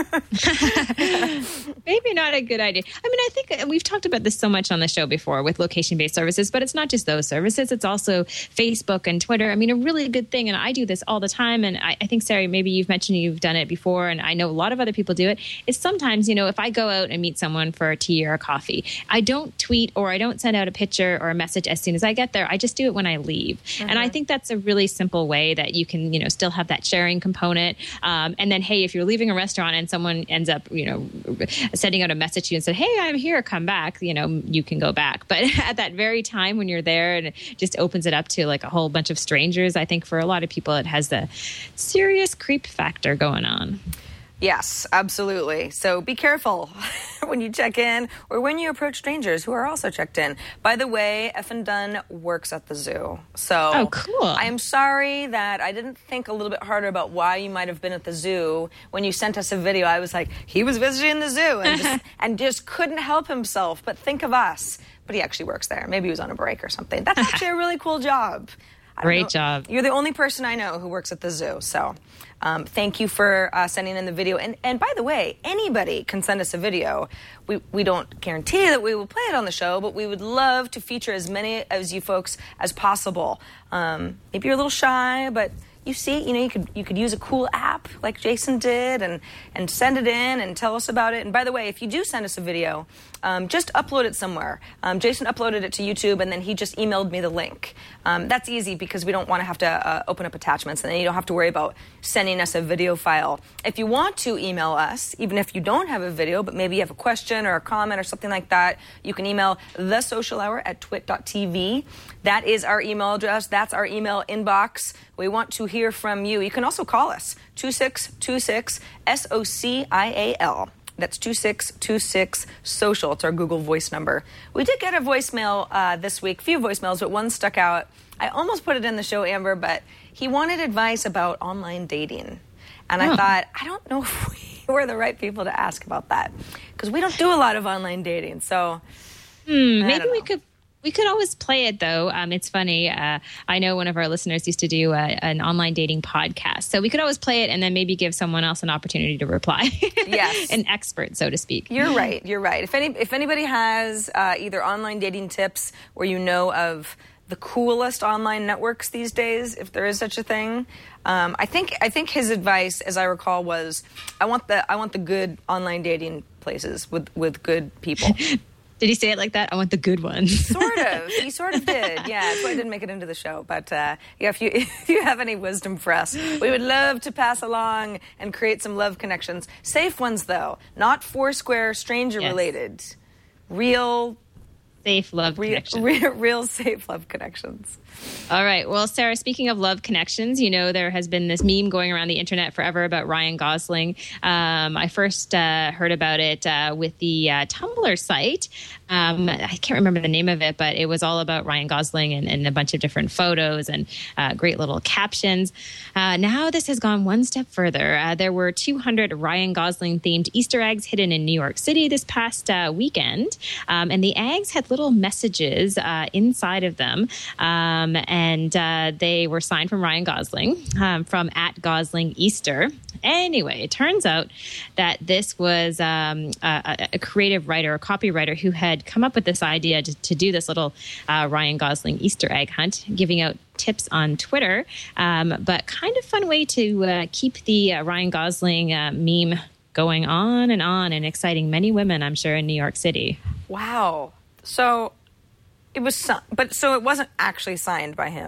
Speaker 5: Maybe not a good idea. I mean, I think we've talked about this so much on the show before with location-based services, but it's not just those services. It's also Facebook and Twitter. I mean, a really good thing, and I do this all the time, and I, I think, Sarah, maybe you've mentioned you've done it before, and I know a lot of other people do it, is sometimes, you know, if I go out and meet someone for a tea or a coffee, I don't tweet or I don't send out a picture or a message as soon as I get there. I just do it when I leave. Mm-hmm. And I think that's a really simple way that you can, you know, still have that sharing component. Um, and then, hey, if you're leaving a restaurant and someone ends up, you know, sending out a message to you and said, hey, I'm here, come back, you know, you can go back. But at that very time when you're there and it just opens it up to like a whole bunch of strangers, I think for a lot of people it has the serious creep factor going on.
Speaker 1: Yes, absolutely. So be careful when you check in or when you approach strangers who are also checked in. By the way, F and Dunn works at the zoo. So
Speaker 5: oh, cool.
Speaker 1: I am sorry that I didn't think a little bit harder about why you might have been at the zoo. When you sent us a video, I was like, he was visiting the zoo and just, and just couldn't help himself but think of us. But he actually works there. Maybe he was on a break or something. That's actually a really cool job.
Speaker 5: Great job.
Speaker 1: You're the only person I know who works at the zoo. So um, thank you for uh, sending in the video. And, and by the way, anybody can send us a video. We, we don't guarantee that we will play it on the show, but we would love to feature as many as you folks as possible. Um, maybe you're a little shy, but you see, you know, you could you could use a cool app like Jason did and, and send it in and tell us about it. And by the way, if you do send us a video, um, just upload it somewhere. Um, Jason uploaded it to YouTube, and then he just emailed me the link. Um, that's easy because we don't want to have to uh, open up attachments, and then you don't have to worry about sending us a video file. If you want to email us, even if you don't have a video, but maybe you have a question or a comment or something like that, you can email the social hour at twit dot t v. That is our email address. That's our email inbox. We want to hear from you. You can also call us, two six two six S O C I A L. That's two six two six social. It's our Google Voice number. We did get a voicemail uh, this week, a few voicemails, but one stuck out. I almost put it in the show, Amber, but he wanted advice about online dating. And I oh. thought, I don't know if we were the right people to ask about that because we don't do a lot of online dating. So
Speaker 5: hmm, maybe we could. We could always play it, though. Um, it's funny. Uh, I know one of our listeners used to do a, an online dating podcast. So we could always play it and then maybe give someone else an opportunity to reply.
Speaker 1: Yes.
Speaker 5: An expert, so to speak.
Speaker 1: You're right. You're right. If any, if anybody has uh, either online dating tips or you know of the coolest online networks these days, if there is such a thing, um, I think I think his advice, as I recall, was I want the I want the good online dating places with, with good people.
Speaker 5: Did he say it like that? I want the good ones.
Speaker 1: Sort of. He sort of did. Yeah, that's why I didn't make it into the show. But uh, yeah, if you if you have any wisdom for us, we would love to pass along and create some love connections. Safe ones, though. Not Foursquare, stranger-related. Yes. Real...
Speaker 5: Safe love
Speaker 1: real,
Speaker 5: connections.
Speaker 1: Real, real safe love connections.
Speaker 5: All right. Well, Sarah, speaking of love connections, you know, there has been this meme going around the internet forever about Ryan Gosling. Um, I first uh, heard about it uh, with the uh, Tumblr site. Um, I can't remember the name of it, but it was all about Ryan Gosling and, and a bunch of different photos and uh, great little captions. Uh, now this has gone one step further. Uh, there were two hundred Ryan Gosling-themed Easter eggs hidden in New York City this past uh, weekend. Um, and the eggs had little messages uh, inside of them. Um, and uh, they were signed from Ryan Gosling, um, from at Gosling Easter. Anyway, it turns out that this was um, a, a creative writer, a copywriter who had come up with this idea to, to do this little uh, Ryan Gosling Easter egg hunt, giving out tips on Twitter, um, but kind of fun way to uh, keep the uh, Ryan Gosling uh, meme going on and on and exciting many women, I'm sure, in New York City.
Speaker 1: Wow. So it was, but so it wasn't actually signed by him.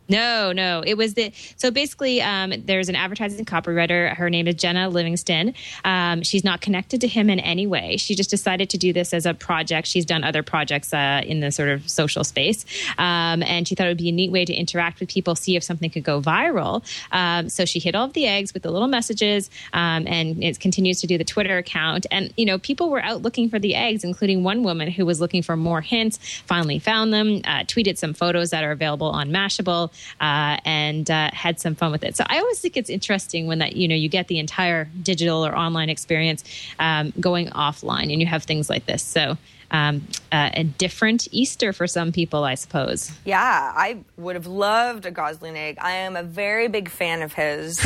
Speaker 5: No, no. It was the so basically um, there's an advertising copywriter. Her name is Jenna Livingston. Um, she's not connected to him in any way. She just decided to do this as a project. She's done other projects uh, in the sort of social space. Um, and she thought it would be a neat way to interact with people, see if something could go viral. Um, so she hid all of the eggs with the little messages um, and it continues to do the Twitter account. And, you know, people were out looking for the eggs, including one woman who was looking for more hints, finally found them, uh, tweeted some photos that are available on Mashable. Uh, and uh, had some fun with it. So I always think it's interesting when that, you know, you get the entire digital or online experience um, going offline and you have things like this. So um, uh, a different Easter for some people, I suppose.
Speaker 1: Yeah, I would have loved a Gosling egg. I am a very big fan of his.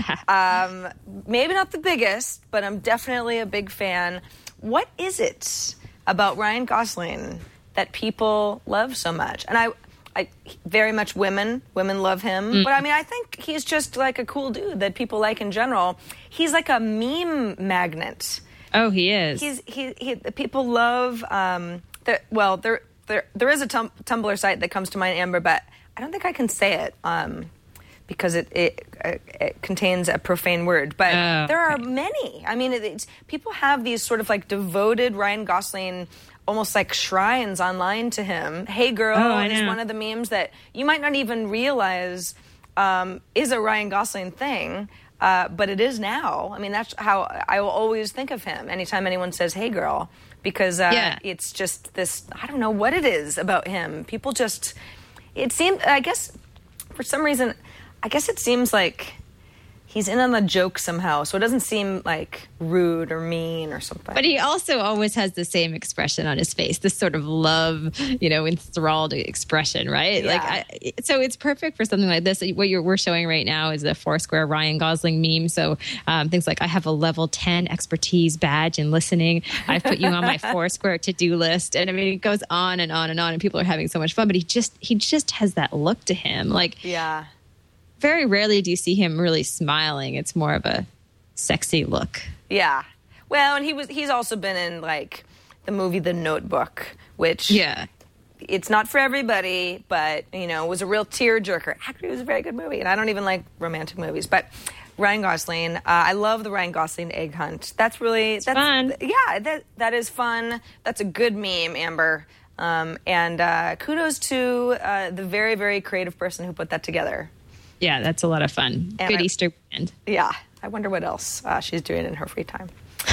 Speaker 1: um, maybe not the biggest, but I'm definitely a big fan. What is it about Ryan Gosling that people love so much? And I... I, very much women. Women love him. Mm. But, I mean, I think he's just like a cool dude that people like in general. He's like a meme magnet.
Speaker 5: Oh, he is.
Speaker 1: He's he. he people love. Um, the, well, there there there is a tum- Tumblr site that comes to mind, Amber, but I don't think I can say it um, because it, it it contains a profane word. But oh, there are okay. many. I mean, it, it's, people have these sort of like devoted Ryan Gosling, almost like shrines online to him. Hey Girl oh, is one of the memes that you might not even realize um, is a Ryan Gosling thing, uh, but it is now. I mean, that's how I will always think of him anytime anyone says, Hey Girl, because uh, yeah. it's just this, I don't know what it is about him. People just, it seems, I guess, for some reason, I guess it seems like he's in on the joke somehow, so it doesn't seem like rude or mean or something.
Speaker 5: But he also always has the same expression on his face, this sort of love, you know, enthralled expression, right?
Speaker 1: Yeah.
Speaker 5: Like, I, so it's perfect for something like this. What you're, we're showing right now is the Foursquare Ryan Gosling meme. So um, things like, I have a level ten expertise badge in listening. I've put you on my Foursquare to-do list. And I mean, it goes on and on and on, and people are having so much fun. But he just he just has that look to him. Like,
Speaker 1: yeah.
Speaker 5: Very rarely do you see him really smiling. It's more of a sexy look.
Speaker 1: Yeah. Well, and he was he's also been in like the movie The Notebook, which
Speaker 5: yeah.
Speaker 1: it's not for everybody, but you know, was a real tearjerker. Actually, it was a very good movie, and I don't even like romantic movies, but Ryan Gosling, uh, I love the Ryan Gosling egg hunt. That's really
Speaker 5: it's
Speaker 1: that's
Speaker 5: fun.
Speaker 1: Yeah, that that is fun. That's a good meme, Amber. Um, and uh, kudos to uh, the very very creative person who put that together.
Speaker 5: Yeah, that's a lot of fun.
Speaker 1: And
Speaker 5: Good
Speaker 1: I,
Speaker 5: Easter weekend.
Speaker 1: Yeah. I wonder what else uh, she's doing in her free time.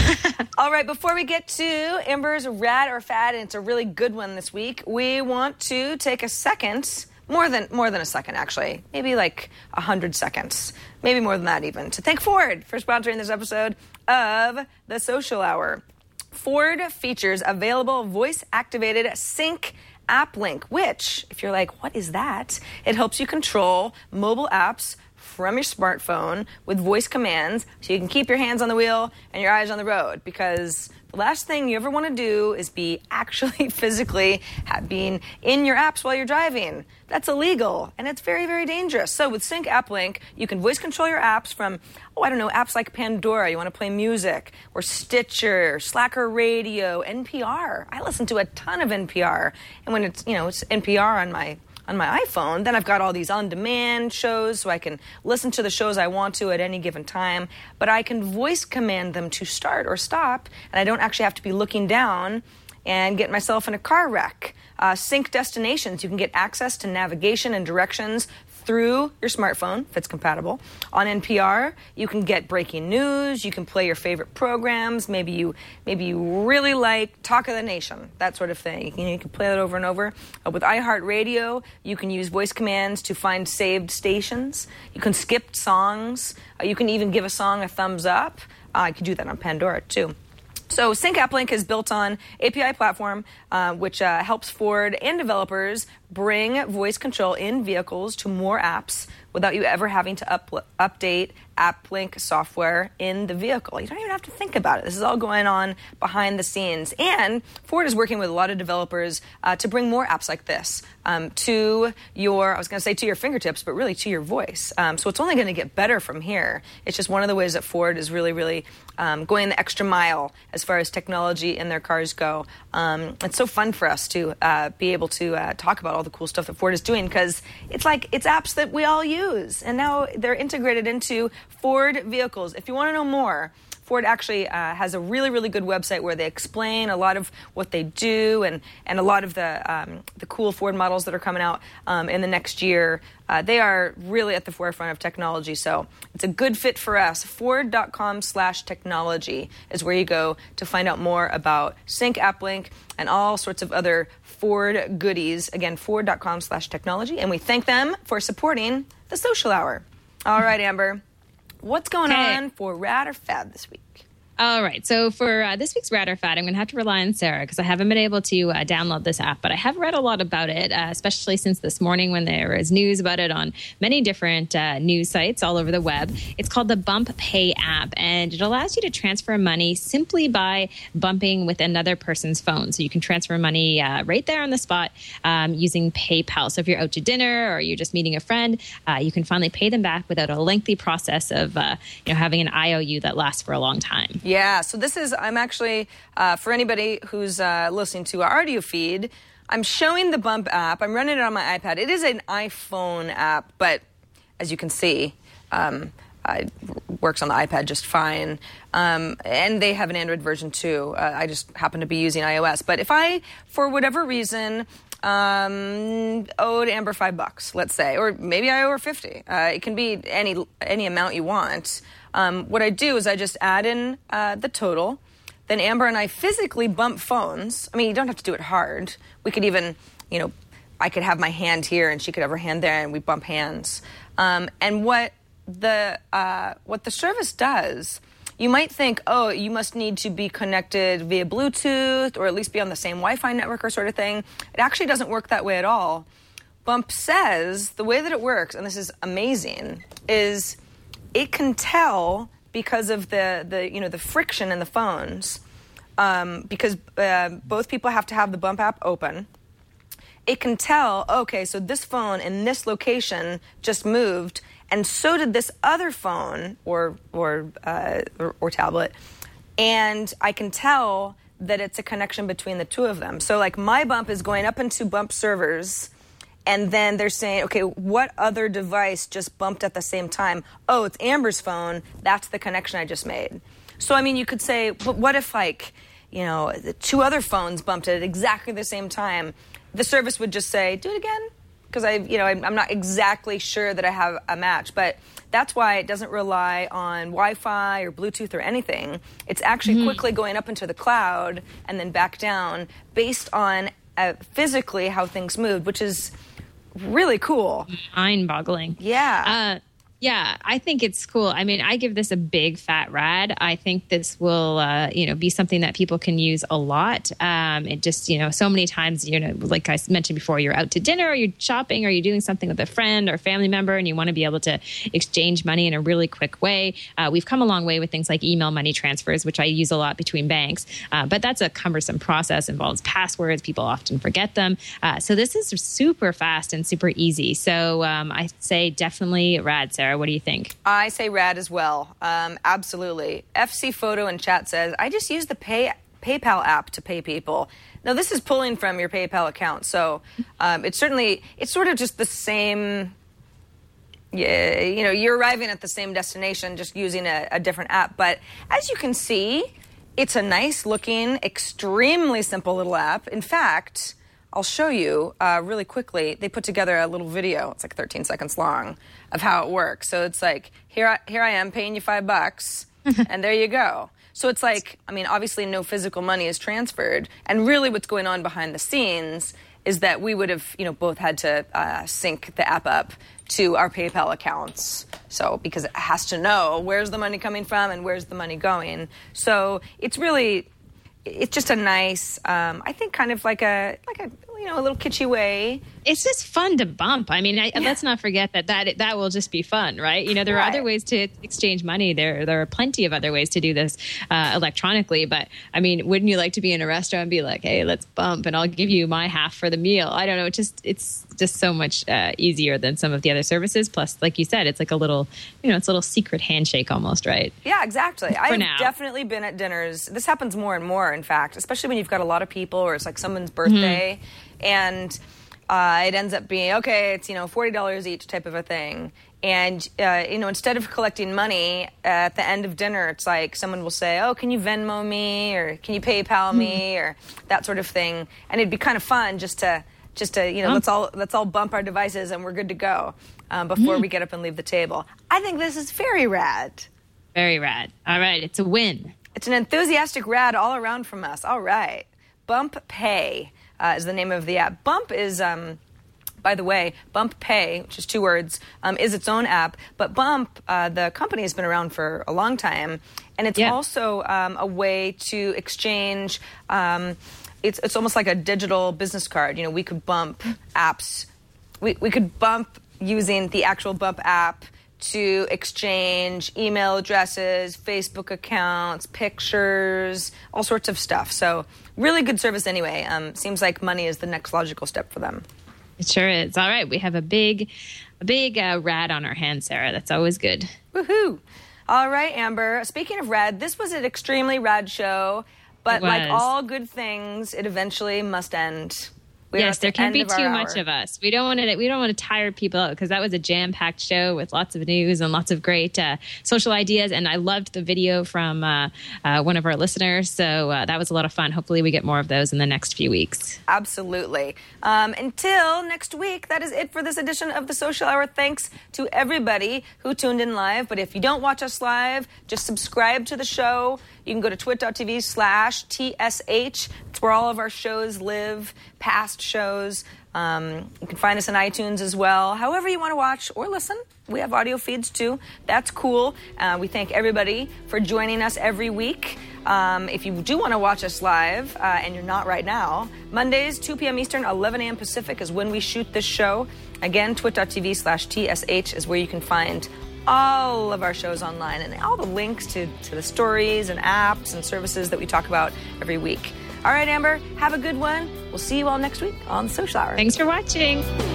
Speaker 1: All right, before we get to Amber's Rad or Fad, and it's a really good one this week, we want to take a second, more than more than a second, actually, maybe like a hundred seconds, maybe more than that even, to thank Ford for sponsoring this episode of The Social Hour. Ford features available voice-activated sync app link, which, if you're like, what is that? It helps you control mobile apps from your smartphone with voice commands so you can keep your hands on the wheel and your eyes on the road, because the last thing you ever want to do is be actually physically being in your apps while you're driving. That's illegal, and it's very, very dangerous. So with Sync App Link, you can voice control your apps from, oh, I don't know, apps like Pandora, you want to play music, or Stitcher, Slacker Radio, N P R. I listen to a ton of N P R, and when it's, you know, it's N P R on my on my iPhone, then I've got all these on-demand shows, so I can listen to the shows I want to at any given time, but I can voice command them to start or stop, and I don't actually have to be looking down and get myself in a car wreck. Uh, sync destinations, you can get access to navigation and directions through your smartphone, if it's compatible. On N P R, you can get breaking news, you can play your favorite programs, maybe you maybe you really like Talk of the Nation, that sort of thing. You can, you can play that over and over. Uh, with iHeartRadio, you can use voice commands to find saved stations. You can skip songs. Uh, you can even give a song a thumbs up. Uh, you can do that on Pandora, too. So Sync App Link is built on A P I platform, uh, which uh, helps Ford and developers bring voice control in vehicles to more apps without you ever having to up- update AppLink software in the vehicle. You don't even have to think about it. This is all going on behind the scenes. And Ford is working with a lot of developers uh, to bring more apps like this um, to your, I was going to say to your fingertips, but really to your voice. Um, so it's only going to get better from here. It's just one of the ways that Ford is really, really um, going the extra mile as far as technology in their cars go. Um, it's so fun for us to uh, be able to uh, talk about all the cool stuff that Ford is doing, because it's like it's apps that we all use, and now they're integrated into Ford vehicles. If you want to know more, Ford actually uh, has a really, really good website where they explain a lot of what they do and, and a lot of the um, the cool Ford models that are coming out um, in the next year. Uh, they are really at the forefront of technology, so it's a good fit for us. Ford.com slash technology is where you go to find out more about Sync, AppLink, and all sorts of other Ford goodies. Again, Ford.com slash technology, and we thank them for supporting the Social Hour. All right, Amber. What's going
Speaker 5: okay.
Speaker 1: on for Rad or Fad this week?
Speaker 5: All right. So for uh, this week's Rad or Fad, I'm going to have to rely on Sarah because I haven't been able to uh, download this app, but I have read a lot about it, uh, especially since this morning when there is news about it on many different uh, news sites all over the web. It's called the Bump Pay app, and it allows you to transfer money simply by bumping with another person's phone. So you can transfer money uh, right there on the spot um, using PayPal. So if you're out to dinner or you're just meeting a friend, uh, you can finally pay them back without a lengthy process of uh, you know having an I O U that lasts for a long time.
Speaker 1: Yeah, so this is, I'm actually, uh, for anybody who's uh, listening to our audio feed, I'm showing the Bump app. I'm running it on my iPad. It is an iPhone app, but as you can see, um, it works on the iPad just fine. Um, and they have an Android version too. Uh, I just happen to be using iOS. But if I, for whatever reason, um, owed Amber five bucks, let's say, or maybe I owe her fifty. Uh, it can be any any amount you want. Um, what I do is I just add in uh, the total. Then Amber and I physically bump phones. I mean, you don't have to do it hard. We could even, you know, I could have my hand here and she could have her hand there, and we bump hands. Um, and what the uh, what the service does, you might think, oh, you must need to be connected via Bluetooth or at least be on the same Wi-Fi network or sort of thing. It actually doesn't work that way at all. Bump says the way that it works, and this is amazing, is it can tell because of the, the you know the friction in the phones, um, because uh, both people have to have the Bump app open. It can tell, okay, so this phone in this location just moved, and so did this other phone or or, uh, or or tablet, and I can tell that it's a connection between the two of them. So like my Bump is going up into Bump servers, and then they're saying, okay, what other device just bumped at the same time? Oh, it's Amber's phone. That's the connection I just made. So, I mean, you could say, but what if, like, you know, the two other phones bumped at exactly the same time? The service would just say, do it again. Because I, you know, I'm not exactly sure that I have a match. But that's why it doesn't rely on Wi-Fi or Bluetooth or anything. It's actually mm-hmm. quickly going up into the cloud and then back down based on uh, physically how things moved, which is really cool.
Speaker 5: Mind-boggling.
Speaker 1: Yeah.
Speaker 5: Uh, yeah, I think it's cool. I mean, I give this a big fat rad. I think this will, uh, you know, be something that people can use a lot. Um, it just, you know, so many times, you know, like I mentioned before, you're out to dinner or you're shopping or you're doing something with a friend or family member and you want to be able to exchange money in a really quick way. Uh, we've come a long way with things like email money transfers, which I use a lot between banks. Uh, but that's a cumbersome process, involves passwords. People often forget them. Uh, so this is super fast and super easy. So um, I say definitely rad, Sarah. What do you think?
Speaker 1: I say rad as well. Um, absolutely. F C Photo in chat says, I just use the pay, PayPal app to pay people. Now, this is pulling from your PayPal account. So um, it's certainly, it's sort of just the same, yeah, you know, you're arriving at the same destination just using a, a different app. But as you can see, it's a nice looking, extremely simple little app. In fact, I'll show you uh, really quickly. They put together a little video. It's like thirteen seconds long of how it works. So it's like, here I, here I am paying you five bucks, and there you go. So it's like, I mean, obviously no physical money is transferred. And really what's going on behind the scenes is that we would have, you know, both had to uh, sync the app up to our PayPal accounts. So because it has to know where's the money coming from and where's the money going. So it's really, it's just a nice, um, I think kind of like a, like a, you know, a little kitschy way
Speaker 5: It's just fun to bump. I mean, I, yeah. let's not forget that, that that will just be fun, right? You know, there are right. other ways to exchange money. There there are plenty of other ways to do this uh, electronically. But, I mean, wouldn't you like to be in a restaurant and be like, hey, let's bump and I'll give you my half for the meal? I don't know. It just It's just so much uh, easier than some of the other services. Plus, like you said, it's like a little, you know, it's a little secret handshake almost, right?
Speaker 1: Yeah, exactly.
Speaker 5: For
Speaker 1: I've
Speaker 5: now.
Speaker 1: definitely been at dinners. This happens more and more, in fact, especially when you've got a lot of people or it's like someone's birthday mm-hmm. and... Uh, it ends up being, okay, it's, you know, forty dollars each type of a thing. And, uh, you know, instead of collecting money at the end of dinner, it's like someone will say, oh, can you Venmo me or can you PayPal me or that sort of thing. And it'd be kind of fun just to, just to you know, oh. let's all let's all bump our devices and we're good to go um, before mm. we get up and leave the table. I think this is very rad.
Speaker 5: Very rad. All right, it's a win.
Speaker 1: It's an enthusiastic rad all around from us. All right. Bump Pay. Uh, is the name of the app. Bump is, um, by the way, Bump Pay, which is two words, um, is its own app. But Bump, uh, the company has been around for a long time, and it's yeah. also um, a way to exchange. Um, it's it's almost like a digital business card. You know, we could bump apps. We we could bump using the actual Bump app to exchange email addresses, Facebook accounts, pictures, all sorts of stuff. So really good service anyway. Um, seems like money is the next logical step for them.
Speaker 5: It sure is. All right, we have a big, a big uh, rad on our hands, Sarah. That's always good.
Speaker 1: Woohoo! All right, Amber. Speaking of rad, this was an extremely rad show, but like all good things, it eventually must end. We
Speaker 5: yes, there can be too much of us. We don't want to. We don't want to tire people out because that was a jam-packed show with lots of news and lots of great uh, social ideas. And I loved the video from uh, uh, one of our listeners. So uh, that was a lot of fun. Hopefully, we get more of those in the next few weeks.
Speaker 1: Absolutely. Um, until next week, that is it for this edition of the Social Hour. Thanks to everybody who tuned in live. But if you don't watch us live, just subscribe to the show. You can go to twit.tv slash TSH. It's where all of our shows live, past shows. Um, you can find us on iTunes as well. However you want to watch or listen, we have audio feeds too. That's cool. Uh, we thank everybody for joining us every week. Um, if you do want to watch us live, uh, and you're not right now, Mondays, two p.m. Eastern, eleven a.m. Pacific is when we shoot this show. Again, twit.tv slash TSH is where you can find all of our shows online and all the links to, to the stories and apps and services that we talk about every week. All right, Amber, have a good one. We'll see you all next week on The Social Hour.
Speaker 5: Thanks for watching.